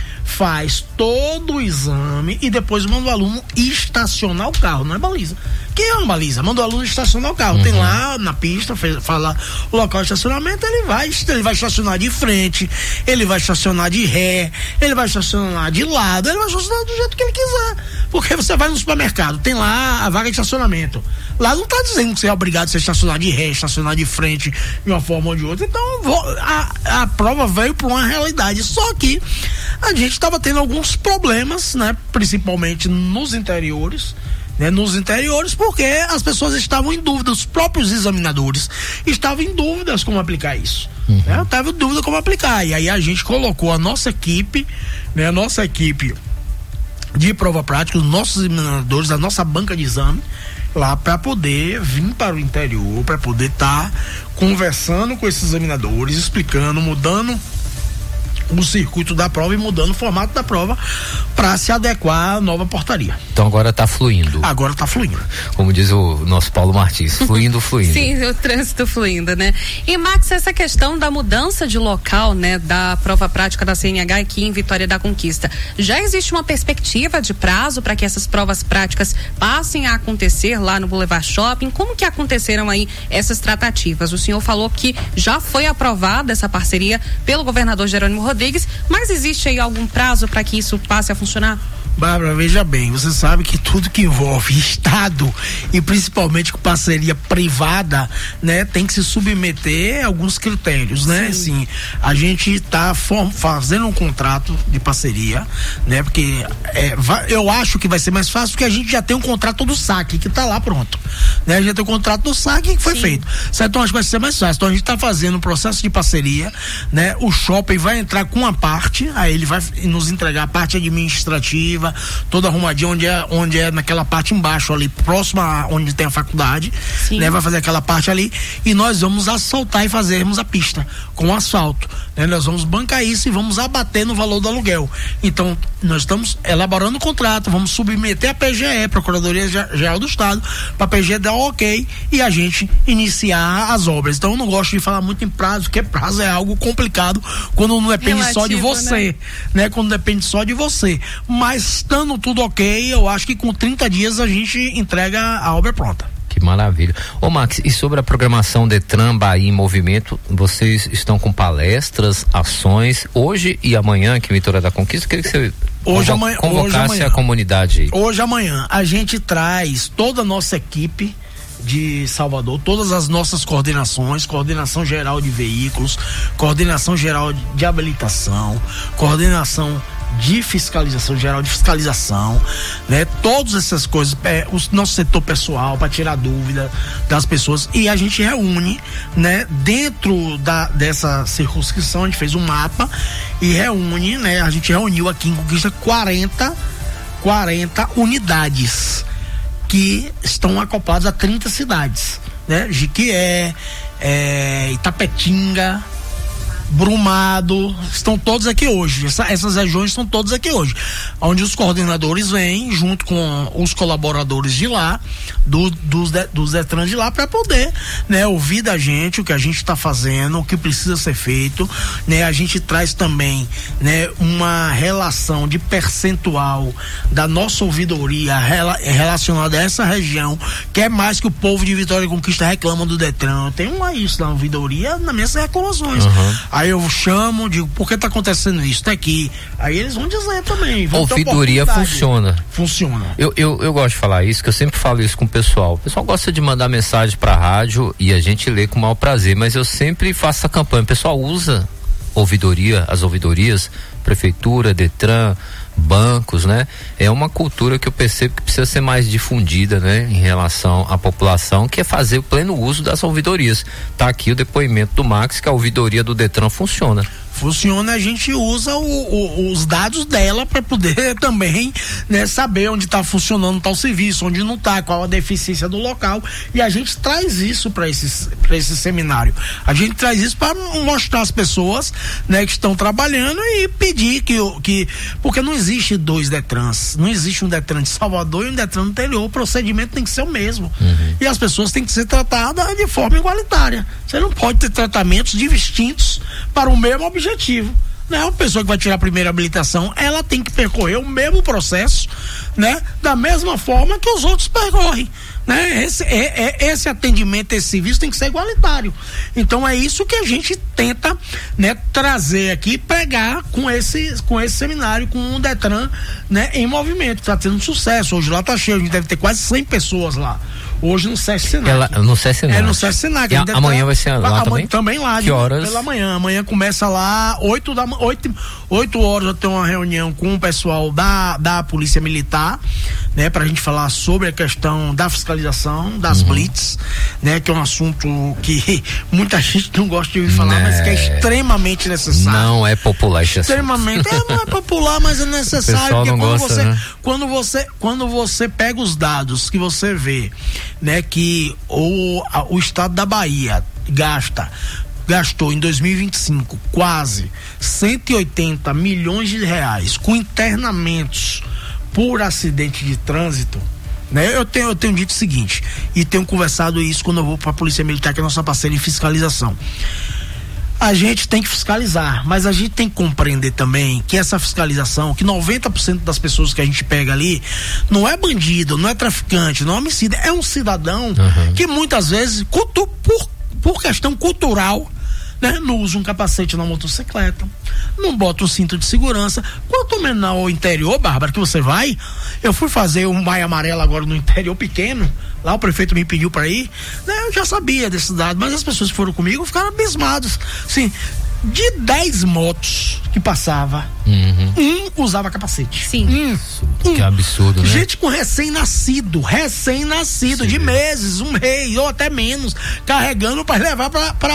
faz todo o exame e depois manda o aluno estacionar o carro, não é baliza. Que é uma baliza? Manda o aluno estacionar o carro. Uhum. Tem lá na pista, fez, fala o local de estacionamento, ele vai, ele vai estacionar de frente, ele vai estacionar de ré, ele vai estacionar de lado, ele vai estacionar do jeito que ele quiser. Porque você vai no supermercado, tem lá a vaga de estacionamento. Lá não está dizendo que você é obrigado a se estacionar de ré, estacionar de frente, de uma forma ou de outra. Então a, a prova veio para uma realidade. Só que a gente estava tendo alguns problemas, né? Principalmente nos interiores. Né, nos interiores, porque as pessoas estavam em dúvida, os próprios examinadores estavam em dúvidas como aplicar isso. Uhum. Né, estava em dúvida como aplicar. E aí a gente colocou a nossa equipe, né, a nossa equipe de prova prática, os nossos examinadores, a nossa banca de exame, lá para poder vir para o interior, para poder estar tá conversando com esses examinadores, explicando, mudando o circuito da prova e mudando o formato da prova para se adequar à nova portaria. Então agora está fluindo. Agora está fluindo. Como diz o nosso Paulo Martins, fluindo, fluindo. Sim, o trânsito fluindo, né? E Max, essa questão da mudança de local, né, da prova prática da C N H aqui em Vitória da Conquista, já existe uma perspectiva de prazo para que essas provas práticas passem a acontecer lá no Boulevard Shopping? Como que aconteceram aí essas tratativas? O senhor falou que já foi aprovada essa parceria pelo governador Jerônimo Rodrigues, mas existe aí algum prazo para que isso passe a funcionar? Bárbara, veja bem, você sabe que tudo que envolve Estado e principalmente com parceria privada, né, tem que se submeter a alguns critérios, né? Sim. Assim, a gente está fazendo um contrato de parceria, né? Porque é, vai, eu acho que vai ser mais fácil porque a gente já tem um contrato do saque que está lá pronto, né? A gente tem o um contrato do saque que foi Sim. feito, certo? Então acho que vai ser mais fácil. Então a gente está fazendo um processo de parceria, né? O shopping vai entrar com uma parte, aí ele vai nos entregar a parte administrativa, toda arrumadinha, onde é, onde é naquela parte embaixo ali, próxima onde tem a faculdade, né? Vai fazer aquela parte ali e nós vamos asfaltar e fazermos a pista com asfalto, né? Nós vamos bancar isso e vamos abater no valor do aluguel. Então nós estamos elaborando o contrato, vamos submeter a P G E, Procuradoria Geral do Estado, para a P G E dar ok e a gente iniciar as obras. Então eu não gosto de falar muito em prazo, porque prazo é algo complicado quando não depende Relativo, só de você, né? né? Quando depende só de você, mas estando tudo ok, eu acho que com trinta dias a gente entrega a obra pronta. Que maravilha. Ô Max, e sobre a programação Detran Bahia em Movimento, vocês estão com palestras, ações, hoje e amanhã aqui em Vitória da Conquista? Queria que você hoje, convo- amanhã, convocasse hoje, amanhã. a comunidade aí. Hoje amanhã a gente traz toda a nossa equipe de Salvador, todas as nossas coordenações, coordenação geral de veículos, coordenação geral de habilitação, coordenação de fiscalização, geral de fiscalização, né? Todas essas coisas, é, o nosso setor pessoal para tirar dúvida das pessoas, e a gente reúne, né? Dentro da, dessa circunscrição a gente fez um mapa e reúne, né? A gente reuniu aqui em Conquista quarenta unidades que estão acopladas a trinta cidades, né? Jiquié, é, Itapetinga, Brumado, estão todos aqui hoje. Essa, essas regiões estão todas aqui hoje, onde os coordenadores vêm junto com os colaboradores de lá, do, dos, de, dos Detran de lá, para poder, né, ouvir da gente o que a gente está fazendo, o que precisa ser feito, né? A gente traz também, né, uma relação de percentual da nossa ouvidoria rela, relacionada a essa região, que é mais que o povo de Vitória e Conquista reclama do Detran. Eu tenho uma isso na ouvidoria nas minhas reclamações. Uhum. Aí eu chamo, digo, por que tá acontecendo isso? Tá aqui. Aí eles vão dizer também. Vão ouvidoria funciona. Funciona. Eu, eu, eu gosto de falar isso, que eu sempre falo isso com o pessoal. O pessoal gosta de mandar mensagem pra rádio e a gente lê com o maior prazer, mas eu sempre faço essa campanha. O pessoal usa ouvidoria, as ouvidorias, prefeitura, Detran, bancos, né? É uma cultura que eu percebo que precisa ser mais difundida, né? Em relação à população, que é fazer o pleno uso das ouvidorias. Tá aqui o depoimento do Max, que a ouvidoria do Detran funciona. Funciona, a gente usa o, o, os dados dela para poder também, né, saber onde está funcionando tal serviço, onde não está, qual a deficiência do local, e a gente traz isso para esse, para esse seminário. A gente traz isso para mostrar às pessoas, né, que estão trabalhando e pedir que, que porque não existe dois Detrans, não existe um Detran de Salvador e um Detran do interior, o procedimento tem que ser o mesmo. Uhum. E as pessoas têm que ser tratadas de forma igualitária. Você não pode ter tratamentos distintos para o mesmo objetivo. objetivo, né? Uma pessoa que vai tirar a primeira habilitação, ela tem que percorrer o mesmo processo, né? Da mesma forma que os outros percorrem, né? Esse, é, é, esse atendimento, esse serviço tem que ser igualitário. Então é isso que a gente tenta, né, trazer aqui, pregar com esse, com esse seminário, com o Detran, né, em movimento, que tá tendo sucesso. Hoje lá tá cheio, a gente deve ter quase cem pessoas lá. Hoje no SESC Senac. Ela, no SESC Senac. É no SESC Senac. A, amanhã vai ser lá, lá também? Também lá. Que horas? Pela manhã. Amanhã começa lá, oito da oito, oito horas eu tenho uma reunião com o pessoal da, da Polícia Militar, né, pra gente falar sobre a questão da fiscalização, das uhum. blitz, né, que é um assunto que muita gente não gosta de ouvir falar, né, mas que é extremamente necessário. Não é popular esse Extremamente. É, não é popular, mas é necessário, porque não quando gosta, você, né? quando você, quando você pega os dados que você vê, né, que o, a, o estado da Bahia gasta gastou em dois mil e vinte e cinco quase cento e oitenta milhões de reais com internamentos por acidente de trânsito, né? Eu tenho, eu tenho dito o seguinte, e tenho conversado isso quando eu vou para a Polícia Militar, que é a nossa parceira em fiscalização. A gente tem que fiscalizar, mas a gente tem que compreender também que essa fiscalização, que noventa por cento das pessoas que a gente pega ali não é bandido, não é traficante, não é homicida, é um cidadão uhum. que muitas vezes, por, por questão cultural, né, não usa um capacete na motocicleta, não bota um cinto de segurança. Quanto menor o interior, Bárbara, que você vai, eu fui fazer um Maia Amarelo agora no interior pequeno, lá o prefeito me pediu para ir, né, eu já sabia desse dado, mas as pessoas que foram comigo ficaram abismados. Assim, de dez motos que passava, uhum. um usava capacete. Sim. Um, um. Que absurdo, né? Gente com recém-nascido, recém-nascido, Sim. de meses, um mês ou até menos, carregando para levar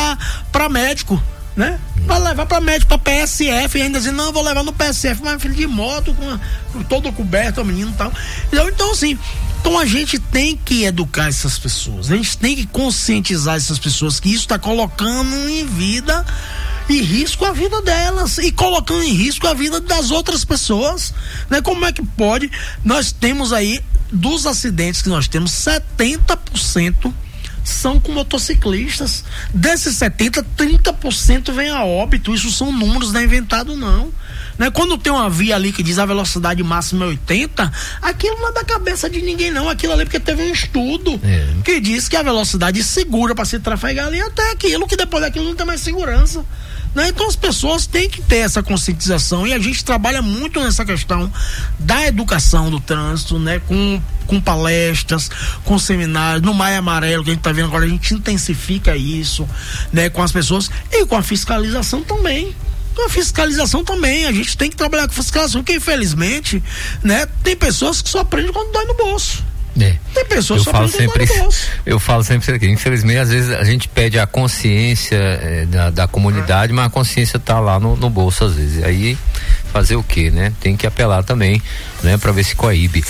para médico, né? Para levar para médico, para P S F, e ainda dizendo, não, vou levar no P S F, mas filho de moto, com, com todo coberto, o menino e tal. Então, então, assim, então a gente tem que educar essas pessoas, a gente tem que conscientizar essas pessoas que isso está colocando em vida, em risco a vida delas e colocando em risco a vida das outras pessoas, né? Como é que pode? Nós temos aí, dos acidentes que nós temos, setenta por cento são com motociclistas. Desses setenta, trinta por cento vem a óbito. Isso são números, não é inventado não, né? Quando tem uma via ali que diz a velocidade máxima é oitenta, aquilo não é da cabeça de ninguém não, aquilo ali porque teve um estudo é. que diz que a velocidade segura para se trafegar ali até aquilo, que depois daquilo não tem mais segurança, né? Então as pessoas têm que ter essa conscientização, e a gente trabalha muito nessa questão da educação do trânsito, né? Com, com palestras, com seminários, no Maia Amarelo que a gente está vendo agora, a gente intensifica isso, né? Com as pessoas e com a fiscalização também. Com a fiscalização também, a gente tem que trabalhar com fiscalização, porque infelizmente, né? Tem pessoas que só aprendem quando dói no bolso. É. Tem pessoas eu só falo sempre eu falo sempre aqui, infelizmente às vezes a gente pede a consciência é, da, da comunidade, é. mas a consciência tá lá no, no bolso às vezes, aí fazer o quê, né? Tem que apelar também, né? Pra ver se coíbe.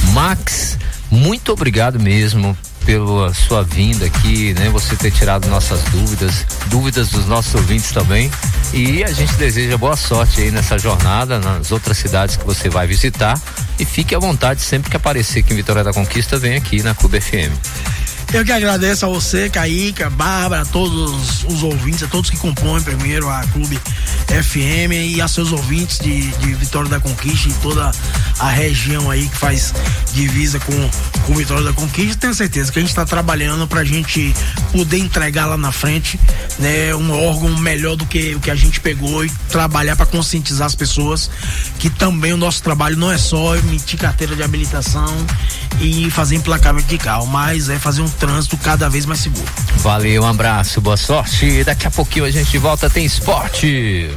Max, muito obrigado mesmo pela sua vinda aqui, né? Você ter tirado nossas dúvidas, dúvidas dos nossos ouvintes também, e a gente deseja boa sorte aí nessa jornada, nas outras cidades que você vai visitar, e fique à vontade sempre que aparecer aqui em Vitória da Conquista, vem aqui na Clube F M. Eu que agradeço a você, Kaique, a Bárbara, a todos os ouvintes, a todos que compõem primeiro a Clube F M e a seus ouvintes de, de Vitória da Conquista e toda a região aí que faz divisa com, com Vitória da Conquista. Tenho certeza que a gente está trabalhando pra gente poder entregar lá na frente, né, um órgão melhor do que o que a gente pegou e trabalhar para conscientizar as pessoas que também o nosso trabalho não é só emitir carteira de habilitação e fazer emplacamento de carro, mas é fazer um trânsito cada vez mais seguro. Valeu, um abraço, boa sorte. Daqui a pouquinho a gente volta, tem esporte.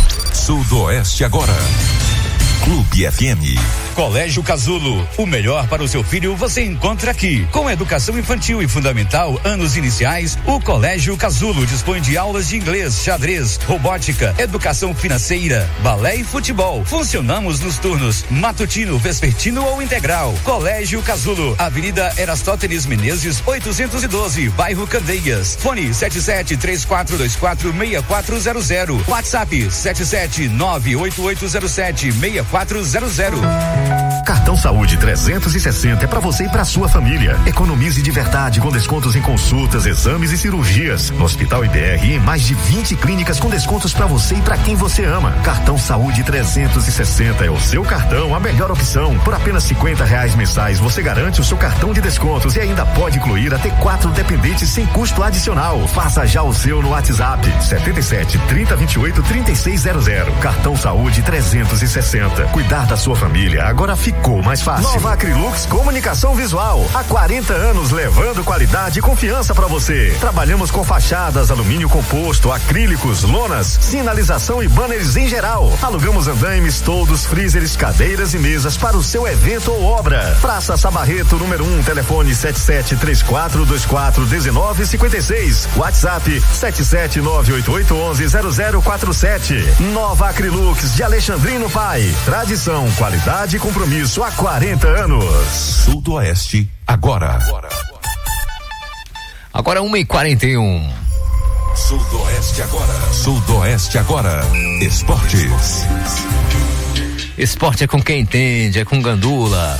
Sudoeste agora. Clube F M. Colégio Casulo, o melhor para o seu filho você encontra aqui. Com educação infantil e fundamental, anos iniciais, o Colégio Casulo dispõe de aulas de inglês, xadrez, robótica, educação financeira, balé e futebol. Funcionamos nos turnos matutino, vespertino ou integral. Colégio Casulo, Avenida Erastótenes Menezes, oitocentos e doze, bairro Candeias. Fone sete sete três quatro dois quatro seis quatro zero zero. WhatsApp sete sete nove oito oito zero sete seis quatro zero zero. Cartão Saúde trezentos e sessenta é para você e para sua família. Economize de verdade com descontos em consultas, exames e cirurgias. No Hospital I B R e em mais de vinte clínicas com descontos para você e para quem você ama. Cartão Saúde trezentos e sessenta é o seu cartão, a melhor opção. Por apenas cinquenta reais mensais você garante o seu cartão de descontos e ainda pode incluir até quatro dependentes sem custo adicional. Faça já o seu no WhatsApp setenta e sete, trinta, vinte e oito, trinta e seis zero zero. Cartão Saúde trezentos e sessenta. Cuidar da sua família agora ficou mais fácil. Nova Acrilux Comunicação Visual. Há quarenta anos levando qualidade e confiança para você. Trabalhamos com fachadas, alumínio composto, acrílicos, lonas, sinalização e banners em geral. Alugamos andaimes, toldos, freezers, cadeiras e mesas para o seu evento ou obra. Praça Sabarreto, número um, telefone sete sete três quatro dois quatro um nove cinco seis. WhatsApp sete sete nove oito oito um um zero zero quatro sete. Nova Acrilux de Alexandrino Pai. Tradição, qualidade e compromisso há quarenta anos. Sudoeste agora. Agora uma e quarenta e um. Sudoeste agora. Sudoeste agora. Esportes. Esporte é com quem entende, é com Gandula.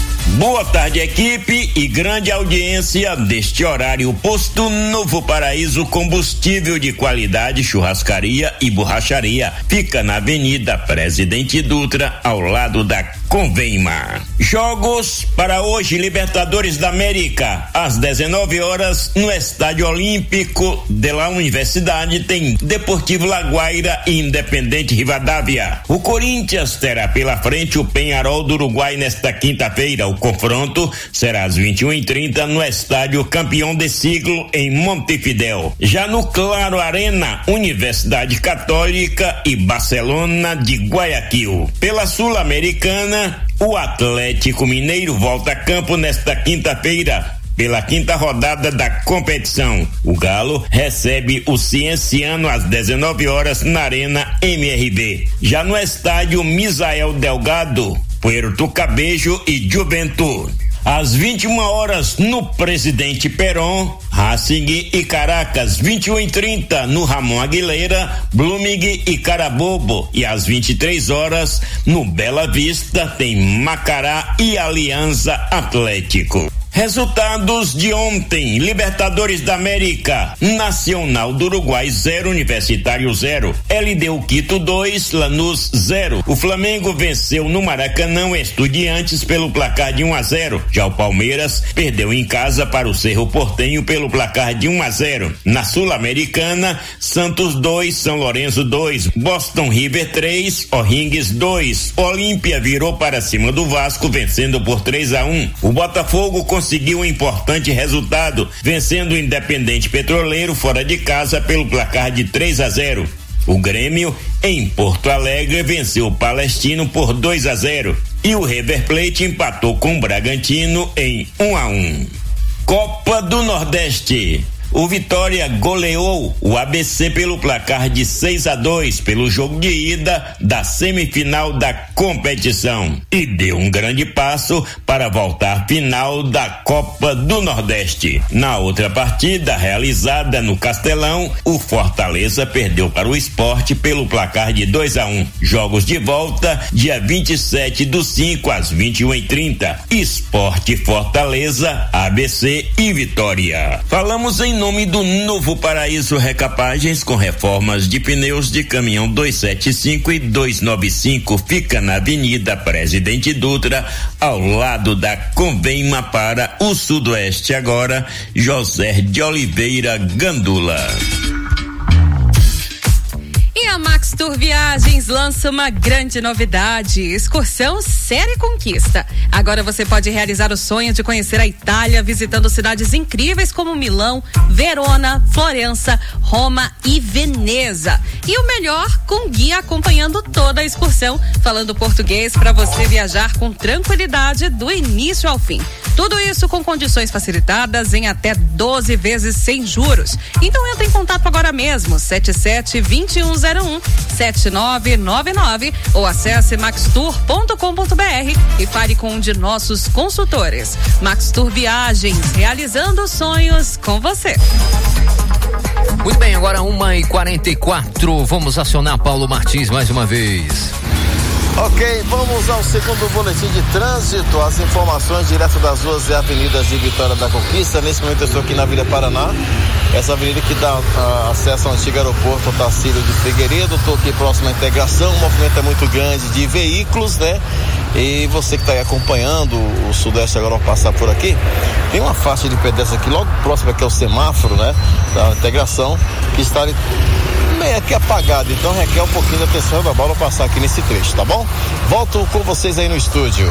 Boa tarde, equipe, e grande audiência deste horário posto Novo Paraíso, combustível de qualidade, churrascaria e borracharia. Fica na Avenida Presidente Dutra, ao lado da Convemar. Jogos para hoje: Libertadores da América, às dezenove horas, no Estádio Olímpico de la Universidade, tem Deportivo Laguaira e Independente Rivadavia. O Corinthians terá pela frente o Peñarol do Uruguai nesta quinta-feira. O confronto será às vinte e uma e trinta no Estádio Campeão de Siglo, em Montevidéu. Já no Claro Arena, Universidade Católica e Barcelona de Guayaquil. Pela Sul-Americana, o Atlético Mineiro volta a campo nesta quinta-feira pela quinta rodada da competição. O Galo recebe o Cienciano às dezenove horas na Arena M R V. Já no estádio Misael Delgado, Puerto Cabejo e Juventude. Às vinte e uma horas no Presidente Perón, Racing e Caracas. vinte e uma e trinta no Ramon Aguilera, Blooming e Carabobo. E às vinte e três horas no Bela Vista tem Macará e Aliança Atlético. Resultados de ontem: Libertadores da América, Nacional do Uruguai zero, Universitário zero, L D U Quito dois, Lanús zero. O Flamengo venceu no Maracanã Estudiantes pelo placar de um a zero. Já o Palmeiras perdeu em casa para o Cerro Porteño pelo placar de um a zero. Na Sul-Americana, Santos dois, São Lourenço dois, Boston River três, O'Higgins dois. Olímpia virou para cima do Vasco, vencendo por três a um. O Botafogo conseguiu conseguiu um importante resultado, vencendo o Independente Petroleiro fora de casa pelo placar de três a zero. O Grêmio, em Porto Alegre, venceu o Palestino por dois a zero. E o River Plate empatou com o Bragantino em um a um. Copa do Nordeste. O Vitória goleou o A B C pelo placar de seis a dois pelo jogo de ida da semifinal da competição e deu um grande passo para voltar à final da Copa do Nordeste. Na outra partida, realizada no Castelão, o Fortaleza perdeu para o Sport pelo placar de dois a um. Jogos de volta, dia vinte e sete do cinco às vinte e uma e trinta. Sport Fortaleza, A B C e Vitória. Falamos em nome do Novo Paraíso Recapagens, com reformas de pneus de caminhão duzentos e setenta e cinco e duzentos e noventa e cinco. Fica na Avenida Presidente Dutra, ao lado da Convema para o Sudoeste. Agora, José de Oliveira Gandula. E a Max Tour Viagens lança uma grande novidade: excursão Série Conquista. Agora você pode realizar o sonho de conhecer a Itália visitando cidades incríveis como Milão, Verona, Florença, Roma e Veneza. E o melhor, com guia acompanhando toda a excursão, falando português para você viajar com tranquilidade do início ao fim. Tudo isso com condições facilitadas em até doze vezes sem juros. Então entre em contato agora mesmo, sete sete, dois um zero um, sete nove nove nove ou acesse max tour ponto com ponto b r e fale com um de nossos consultores. Max Tour Viagens, realizando sonhos com você. Muito bem, agora uma e quarenta e quatro, vamos acionar Paulo Martins mais uma vez. Ok, vamos ao segundo boletim de trânsito, as informações direto das ruas e avenidas de Vitória da Conquista. Nesse momento eu estou aqui na Avenida Paraná, essa avenida que dá uh, acesso ao antigo aeroporto Otacílio de Figueiredo. Estou aqui próximo à Integração, o movimento é muito grande de veículos, né? E você que está aí acompanhando o Sudeste agora ao passar por aqui, tem uma faixa de pedestre aqui, logo próximo aqui ao semáforo, né? Da Integração, que está ali meio aqui apagado, então requer um pouquinho de atenção da bola passar aqui nesse trecho, tá bom? Volto com vocês aí no estúdio.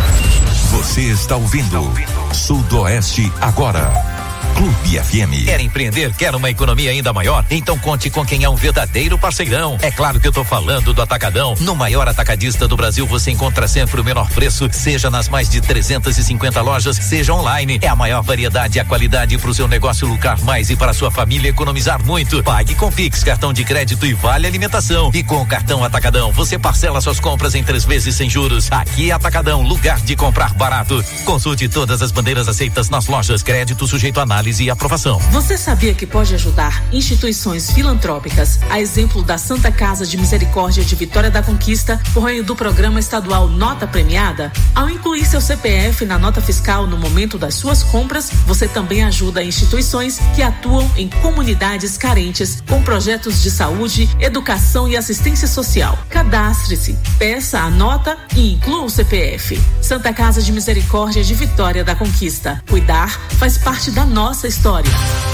Você está ouvindo Sudoeste Agora. Clube F M. Quer empreender? Quer uma economia ainda maior? Então conte com quem é um verdadeiro parceirão. É claro que eu tô falando do Atacadão. No maior atacadista do Brasil você encontra sempre o menor preço, seja nas mais de trezentas e cinquenta lojas, seja online. É a maior variedade e a qualidade para o seu negócio lucrar mais e para a sua família economizar muito. Pague com Pix, cartão de crédito e vale alimentação. E com o cartão Atacadão você parcela suas compras em três vezes sem juros. Aqui é Atacadão, lugar de comprar barato. Consulte todas as bandeiras aceitas nas lojas. Crédito sujeito a análise e aprovação. Você sabia que pode ajudar instituições filantrópicas, a exemplo da Santa Casa de Misericórdia de Vitória da Conquista, por meio do programa estadual Nota Premiada? Ao incluir seu C P F na nota fiscal no momento das suas compras, você também ajuda instituições que atuam em comunidades carentes com projetos de saúde, educação e assistência social. Cadastre-se, peça a nota e inclua o C P F. Santa Casa de Misericórdia de Vitória da Conquista. Cuidar faz parte da nossa história.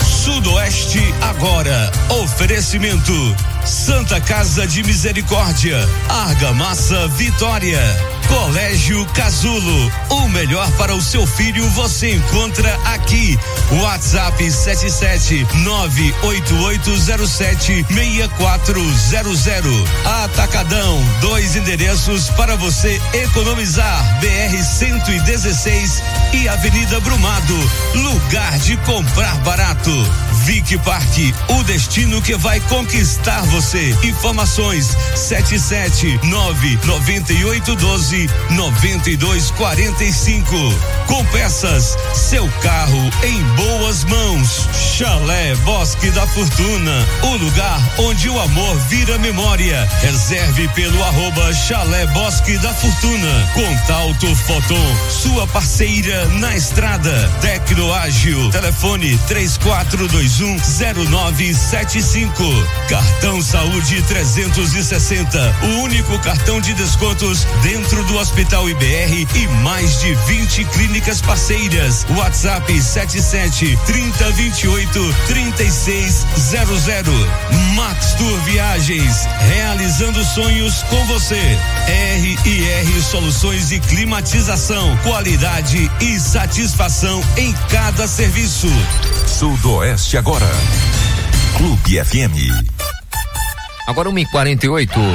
Sudoeste Agora. Oferecimento Santa Casa de Misericórdia, Argamassa Vitória, Colégio Casulo. O melhor para o seu filho você encontra aqui. WhatsApp sete sete nove oito oito zero sete seis quatro zero zero. Atacadão, dois endereços para você economizar: B R cento e dezesseis e Avenida Brumado. Lugar de comprar barato. Vic Parque, o destino que vai conquistar você. Informações sete sete nove nove oito um dois nove dois quatro cinco. Com peças, seu carro em boas mãos. Chalé Bosque da Fortuna, o lugar onde o amor vira memória. Reserve pelo arroba Chalé Bosque da Fortuna. Contalto Foton, sua parceira na estrada. Tecnoágil, telefone três quatro dois um zero nove sete cinco. Cartão Saúde trezentos e sessenta, o único cartão de descontos dentro do Hospital I B R e mais de vinte clínicas parceiras. WhatsApp sete sete trinta vinte e oito trinta e seis zero zero. Max Tour Viagens, realizando sonhos com você. R e R Soluções e Climatização, qualidade e satisfação em cada serviço. Sudoeste Agora. Clube F M. Agora uma e quarenta e oito.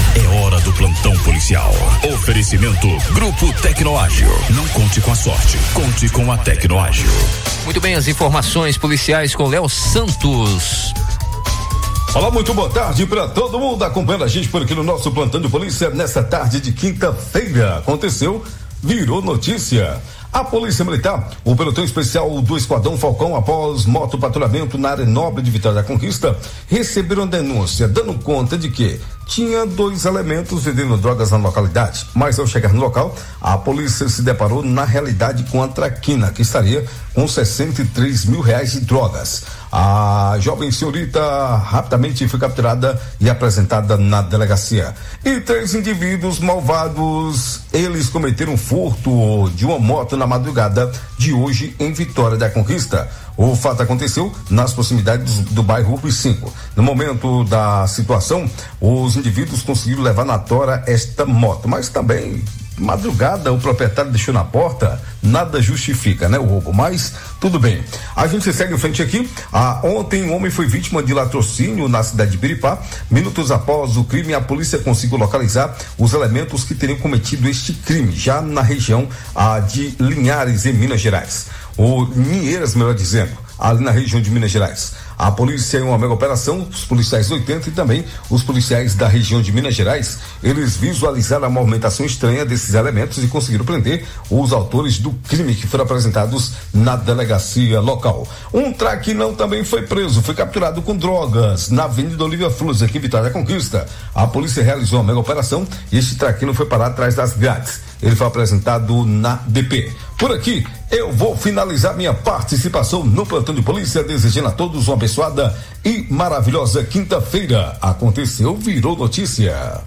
É hora do plantão policial. Oferecimento Grupo Tecnoágil. Não conte com a sorte, conte com a Tecnoágil. Muito bem, as informações policiais com Léo Santos. Olá, muito boa tarde para todo mundo acompanhando a gente por aqui no nosso plantão de polícia nessa tarde de quinta-feira. Aconteceu, virou notícia. A Polícia Militar, o pelotão especial do Esquadrão Falcão, após motopatrulhamento na área nobre de Vitória da Conquista, receberam denúncia dando conta de que tinha dois elementos vendendo drogas na localidade. Mas ao chegar no local, a polícia se deparou na realidade com a traquina, que estaria com sessenta e três mil reais de drogas. A jovem senhorita rapidamente foi capturada e apresentada na delegacia. E três indivíduos malvados, eles cometeram furto de uma moto na madrugada de hoje em Vitória da Conquista. O fato aconteceu nas proximidades do, do bairro Rubens cinco. No momento da situação, os indivíduos conseguiram levar na tora esta moto, mas também madrugada o proprietário deixou na porta, nada justifica, né, o roubo, mas tudo bem. A gente segue em frente aqui. Ah, ontem um homem foi vítima de latrocínio na cidade de Biripá. Minutos após o crime, a polícia conseguiu localizar os elementos que teriam cometido este crime, já na região ah, de Linhares, em Minas Gerais. Ou Ninheiras, melhor dizendo, ali na região de Minas Gerais. A polícia em uma mega operação, os policiais oitenta e também os policiais da região de Minas Gerais, eles visualizaram a movimentação estranha desses elementos e conseguiram prender os autores do crime que foram apresentados na delegacia local. Um traquinão também foi preso, foi capturado com drogas na Avenida Olívia Flores, aqui em Vitória da Conquista. A polícia realizou uma mega operação e este traquino foi parar atrás das grades. Ele foi apresentado na D P. Por aqui, eu vou finalizar minha participação no plantão de polícia, desejando a todos uma abençoada e maravilhosa quinta-feira. Aconteceu, virou notícia.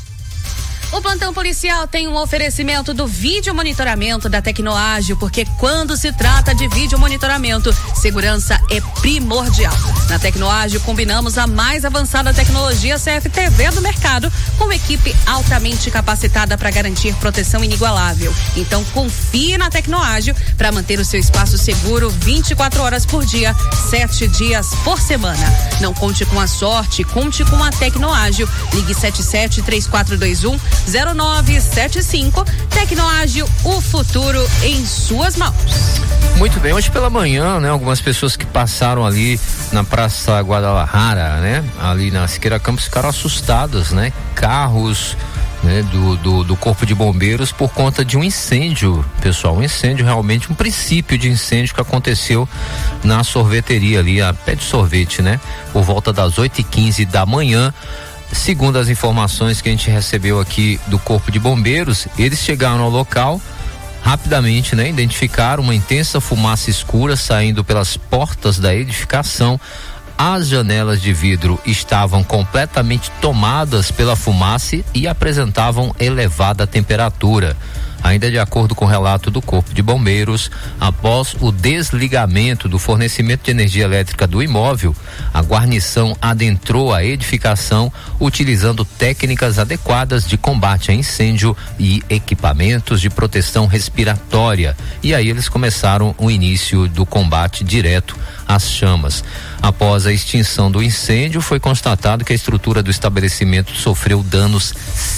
O plantão policial tem um oferecimento do vídeo monitoramento da Tecnoágil, porque quando se trata de vídeo monitoramento, segurança é primordial. Na Tecnoágil combinamos a mais avançada tecnologia C F T V do mercado, com equipe altamente capacitada para garantir proteção inigualável. Então confie na Tecnoágil para manter o seu espaço seguro vinte e quatro horas por dia, sete dias por semana. Não conte com a sorte, conte com a Tecnoágil. Ligue sete sete três quatro dois um zero nove sete cinco. Tecnoágil, o futuro em suas mãos. Muito bem, hoje pela manhã, né, algumas pessoas que passaram ali na Praça Guadalajara, né, ali na Siqueira Campos, ficaram assustadas, né, carros, né, do, do, do Corpo de Bombeiros por conta de um incêndio, pessoal, um incêndio, realmente um princípio de incêndio que aconteceu na sorveteria ali, a Pé de Sorvete, né, por volta das oito e quinze da manhã. Segundo as informações que a gente recebeu aqui do Corpo de Bombeiros, eles chegaram ao local rapidamente, né? Identificaram uma intensa fumaça escura saindo pelas portas da edificação. As janelas de vidro estavam completamente tomadas pela fumaça e apresentavam elevada temperatura. Ainda de acordo com o relato do Corpo de Bombeiros, após o desligamento do fornecimento de energia elétrica do imóvel, a guarnição adentrou a edificação utilizando técnicas adequadas de combate a incêndio e equipamentos de proteção respiratória. E aí eles começaram o início do combate direto às chamas. Após a extinção do incêndio, foi constatado que a estrutura do estabelecimento sofreu danos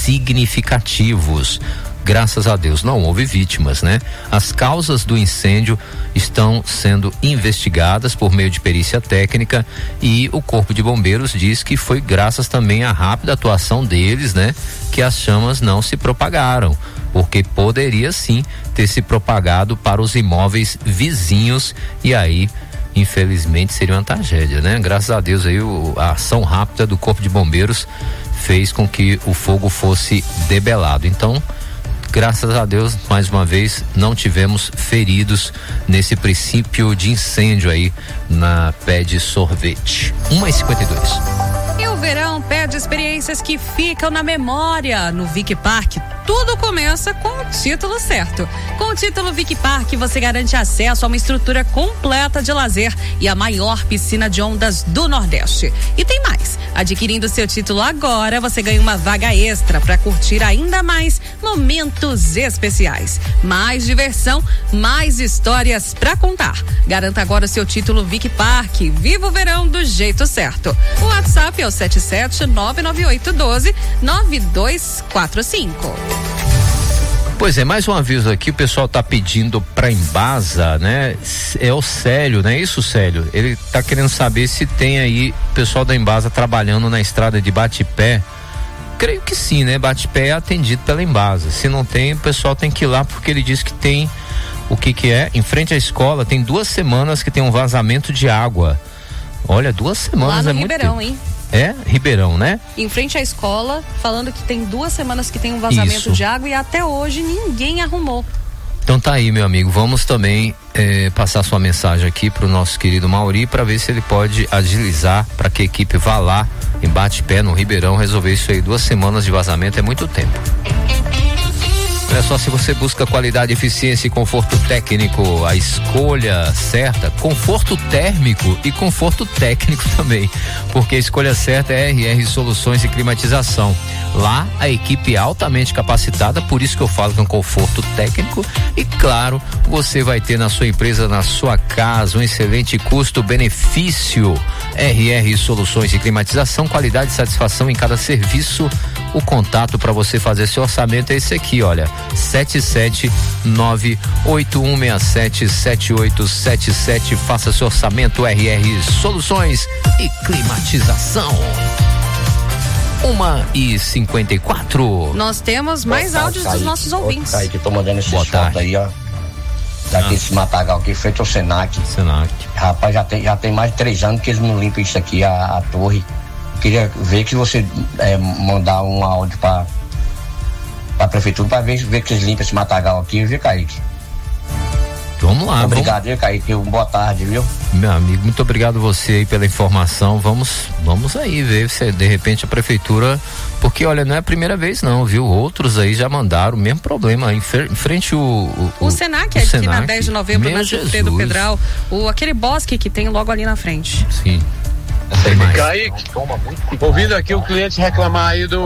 significativos. Graças a Deus não houve vítimas, né? As causas do incêndio estão sendo investigadas por meio de perícia técnica e o Corpo de Bombeiros diz que foi graças também à rápida atuação deles, né? Que as chamas não se propagaram, porque poderia sim ter se propagado para os imóveis vizinhos e aí infelizmente seria uma tragédia, né? Graças a Deus aí o, a ação rápida do Corpo de Bombeiros fez com que o fogo fosse debelado. Então, graças a Deus, mais uma vez, não tivemos feridos nesse princípio de incêndio aí na Pé de Sorvete. uma e cinquenta e dois. E o verão pede experiências que ficam na memória. No Vic Park, tudo começa com o título certo. Com o título Vic Park, você garante acesso a uma estrutura completa de lazer e a maior piscina de ondas do Nordeste. E tem mais. Adquirindo seu título agora, você ganha uma vaga extra para curtir ainda mais momentos especiais. Mais diversão, mais histórias para contar. Garanta agora o seu título Vic Park. Viva o verão do jeito certo. O WhatsApp é o sete sete nove nove oito um dois nove dois quatro cinco. Pois é, mais um aviso aqui, o pessoal tá pedindo pra Embasa, né? É o Célio, não é isso, Célio? Ele tá querendo saber se tem aí o pessoal da Embasa trabalhando na estrada de Batipé. Creio que sim, né? Batipé é atendido pela Embasa. Se não tem, o pessoal tem que ir lá, porque ele diz que tem, o que que é? Em frente à escola, tem duas semanas que tem um vazamento de água. Olha, duas semanas Lá no é Ribeirão, muito hein? É, Ribeirão, né? Em frente à escola, falando que tem duas semanas que tem um vazamento Isso. de água e até hoje ninguém arrumou. Então tá aí, meu amigo, vamos também eh, passar sua mensagem aqui pro nosso querido Mauri para ver se ele pode agilizar para que a equipe vá lá em Bate-Pé, no Ribeirão, resolver isso aí. Duas semanas de vazamento é muito tempo. Olha só, se você busca qualidade, eficiência e conforto técnico, a escolha certa, conforto térmico e conforto técnico também, porque a escolha certa é R R Soluções e Climatização. Lá a equipe é altamente capacitada, por isso que eu falo que é um conforto técnico e, claro, você vai ter na sua empresa, na sua casa, um excelente custo-benefício. R R Soluções e Climatização, qualidade e satisfação em cada serviço. O contato para você fazer seu orçamento é esse aqui, olha, sete sete nove oito um seis sete sete oito sete sete. Faça seu orçamento. R R Soluções e Climatização. Uma e cinquenta e quatro. Nós temos mais Boa áudios tarde, dos nossos Kaique. ouvintes. Kaique, tô mandando esses Boa fotos tarde. aí, ó. Daqui esse matagal aqui, feito ao Senac. Senac. Rapaz, já tem, já tem mais de três anos que eles não limpam isso aqui, a, a torre. Queria ver que você é, mandar um áudio pra, pra prefeitura pra ver, ver que eles limpam esse matagal aqui, viu, Kaique? Vamos lá. Obrigado, viu, Kaique? Boa tarde, viu? Meu amigo, muito obrigado você aí pela informação. Vamos, vamos aí ver se de repente a prefeitura, porque olha, não é a primeira vez não, viu? Outros aí já mandaram o mesmo problema em, em frente o o, O Senac, o é aqui Senac. na dez de novembro, Meu na Jesus. Alfredo Pedral, o, aquele bosque que tem logo ali na frente. Sim. Tem mais. Kaique, ouvindo aqui o cliente reclamar aí do.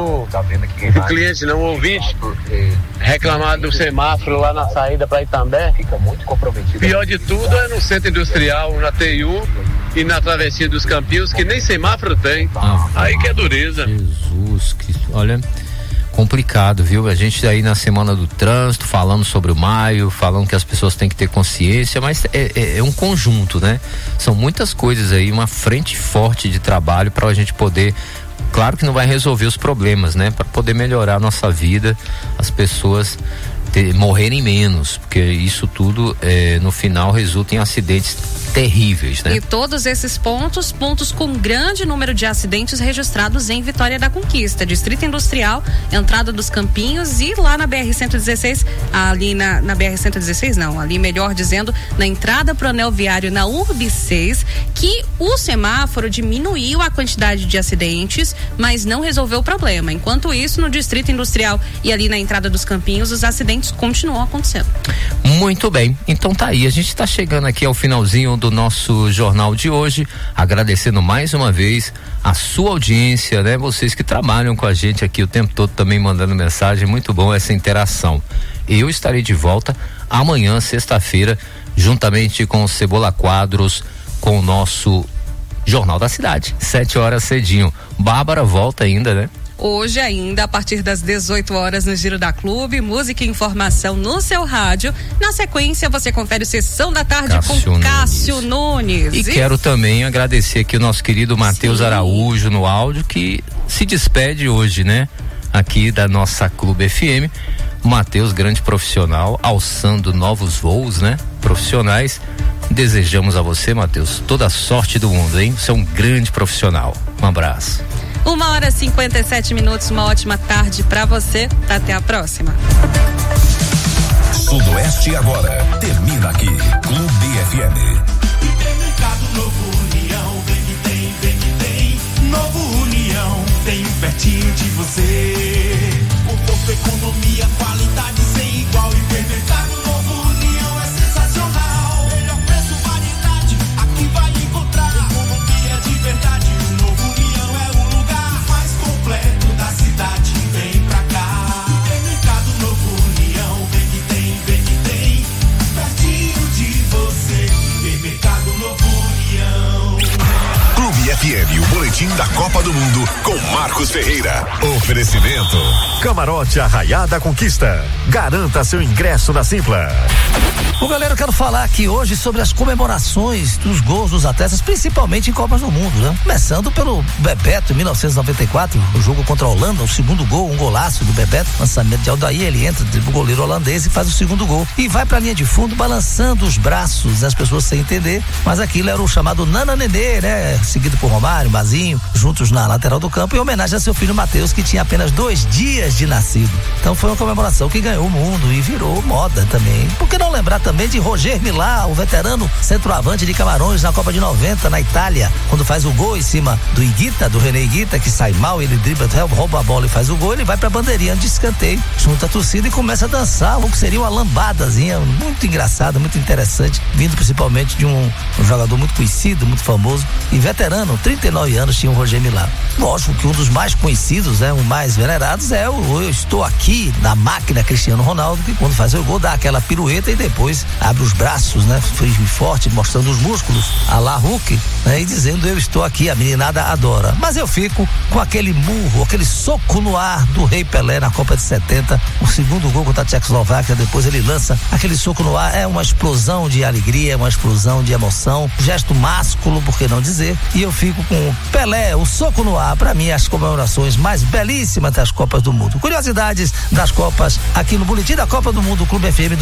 O cliente, não o ouvinte, reclamar do semáforo lá na saída para Itambé. Fica muito comprometido. Pior de tudo é no centro industrial, na T I U e na travessia dos Campinhos, que nem semáforo tem. Ah, aí que é dureza. Jesus Cristo, olha, complicado, viu? A gente aí na semana do trânsito, falando sobre o maio, falando que as pessoas têm que ter consciência, mas é, é, é um conjunto, né? São muitas coisas aí, uma frente forte de trabalho para a gente poder, claro que não vai resolver os problemas, né? Para poder melhorar a nossa vida, as pessoas ter, morrerem menos, porque isso tudo é, no final resulta em acidentes terríveis, né? E todos esses pontos, pontos com grande número de acidentes registrados em Vitória da Conquista, Distrito Industrial, entrada dos Campinhos e lá na B R cento e dezesseis, ali na, na B R cento e dezesseis não, ali melhor dizendo, na entrada pro anel viário na U R B seis, que o semáforo diminuiu a quantidade de acidentes, mas não resolveu o problema. Enquanto isso, no Distrito Industrial e ali na entrada dos Campinhos, os acidentes continuam acontecendo. Muito bem, então tá aí, a gente tá chegando aqui ao finalzinho do nosso jornal de hoje, agradecendo mais uma vez a sua audiência, né? Vocês que trabalham com a gente aqui o tempo todo também mandando mensagem, muito bom essa interação. Eu estarei de volta amanhã, sexta-feira, juntamente com o Cebola Quadros, com o nosso Jornal da Cidade, sete horas cedinho. Bárbara volta ainda, né? Hoje ainda, a partir das dezoito horas no Giro da Clube, música e informação no seu rádio. Na sequência, você confere o Sessão da Tarde Cássio com Cássio Nunes. E, e quero também agradecer aqui o nosso querido Matheus Araújo no áudio, que se despede hoje, né? Aqui da nossa Clube F M. Matheus, grande profissional, alçando novos voos, né? Profissionais. Desejamos a você, Matheus, toda a sorte do mundo, hein? Você é um grande profissional. Um abraço. Uma hora e cinquenta e sete minutos, uma ótima tarde pra você. Até a próxima. Sudoeste agora termina aqui. Clube F M. Supermercado Novo União, vem que tem, vem que tem. Novo União, tem pertinho de você. conforto, economia, qualidade sem igual. Hipermercado Novo União é sensacional. Melhor preço, variedade, aqui vai encontrar. Economia de verdade, o Novo União é o lugar mais completo da cidade. Vem pra cá. Hipermercado Novo União, vem que tem, vem que tem. Pertinho de você. Hipermercado Novo União. Clube F M, o boletim da Copa do Mundo com Marcos Ferreira. Oferecimento Camarote Arraiá da Conquista. Garanta seu ingresso na Simpla. Bom, galera, eu quero falar aqui hoje sobre as comemorações dos gols dos atletas, principalmente em Copas do Mundo, né? Começando pelo Bebeto, em mil novecentos e noventa e quatro, o jogo contra a Holanda, o segundo gol, um golaço do Bebeto, lançamento de Aldair, ele entra, dribla o goleiro holandês e faz o segundo gol. E vai pra linha de fundo, balançando os braços, as pessoas sem entender, mas aquilo era o chamado Nana Nenê, né? Seguido por Romário, Mazinho, juntos na lateral do campo, em homenagem a seu filho Matheus, que tinha apenas dois dias de nascido. Então foi uma comemoração que ganhou o mundo e virou moda também. Por que não lembrar também de Roger Milá, o veterano centroavante de Camarões na Copa de noventa, na Itália, quando faz o gol em cima do Higuita, do René Higuita, que sai mal, ele dribla, rouba a bola e faz o gol, ele vai pra bandeirinha de escanteio, junta a torcida e começa a dançar, o que seria uma lambadazinha muito engraçada, muito interessante, vindo principalmente de um, um jogador muito conhecido, muito famoso e veterano, trinta e nove anos tinha o Roger Milá. Lógico que um dos mais conhecidos, né, um mais venerados é o Eu Estou Aqui, da máquina Cristiano Ronaldo, que quando faz o gol dá aquela pirueta e depois abre os braços, né, firme e forte, mostrando os músculos, a la Hulk, né, e dizendo eu estou aqui, a meninada adora. Mas eu fico com aquele murro, aquele soco no ar do Rei Pelé na Copa de setenta, o segundo gol contra a Tchecoslováquia, depois ele lança aquele soco no ar, é uma explosão de alegria, uma explosão de emoção, gesto másculo, por que não dizer, e eu fico com o Pelé, o soco no ar, para mim as comemorações mais belíssimas das Copas do Mundo. Curiosidades das Copas aqui no Boletim da Copa do Mundo, Clube F M.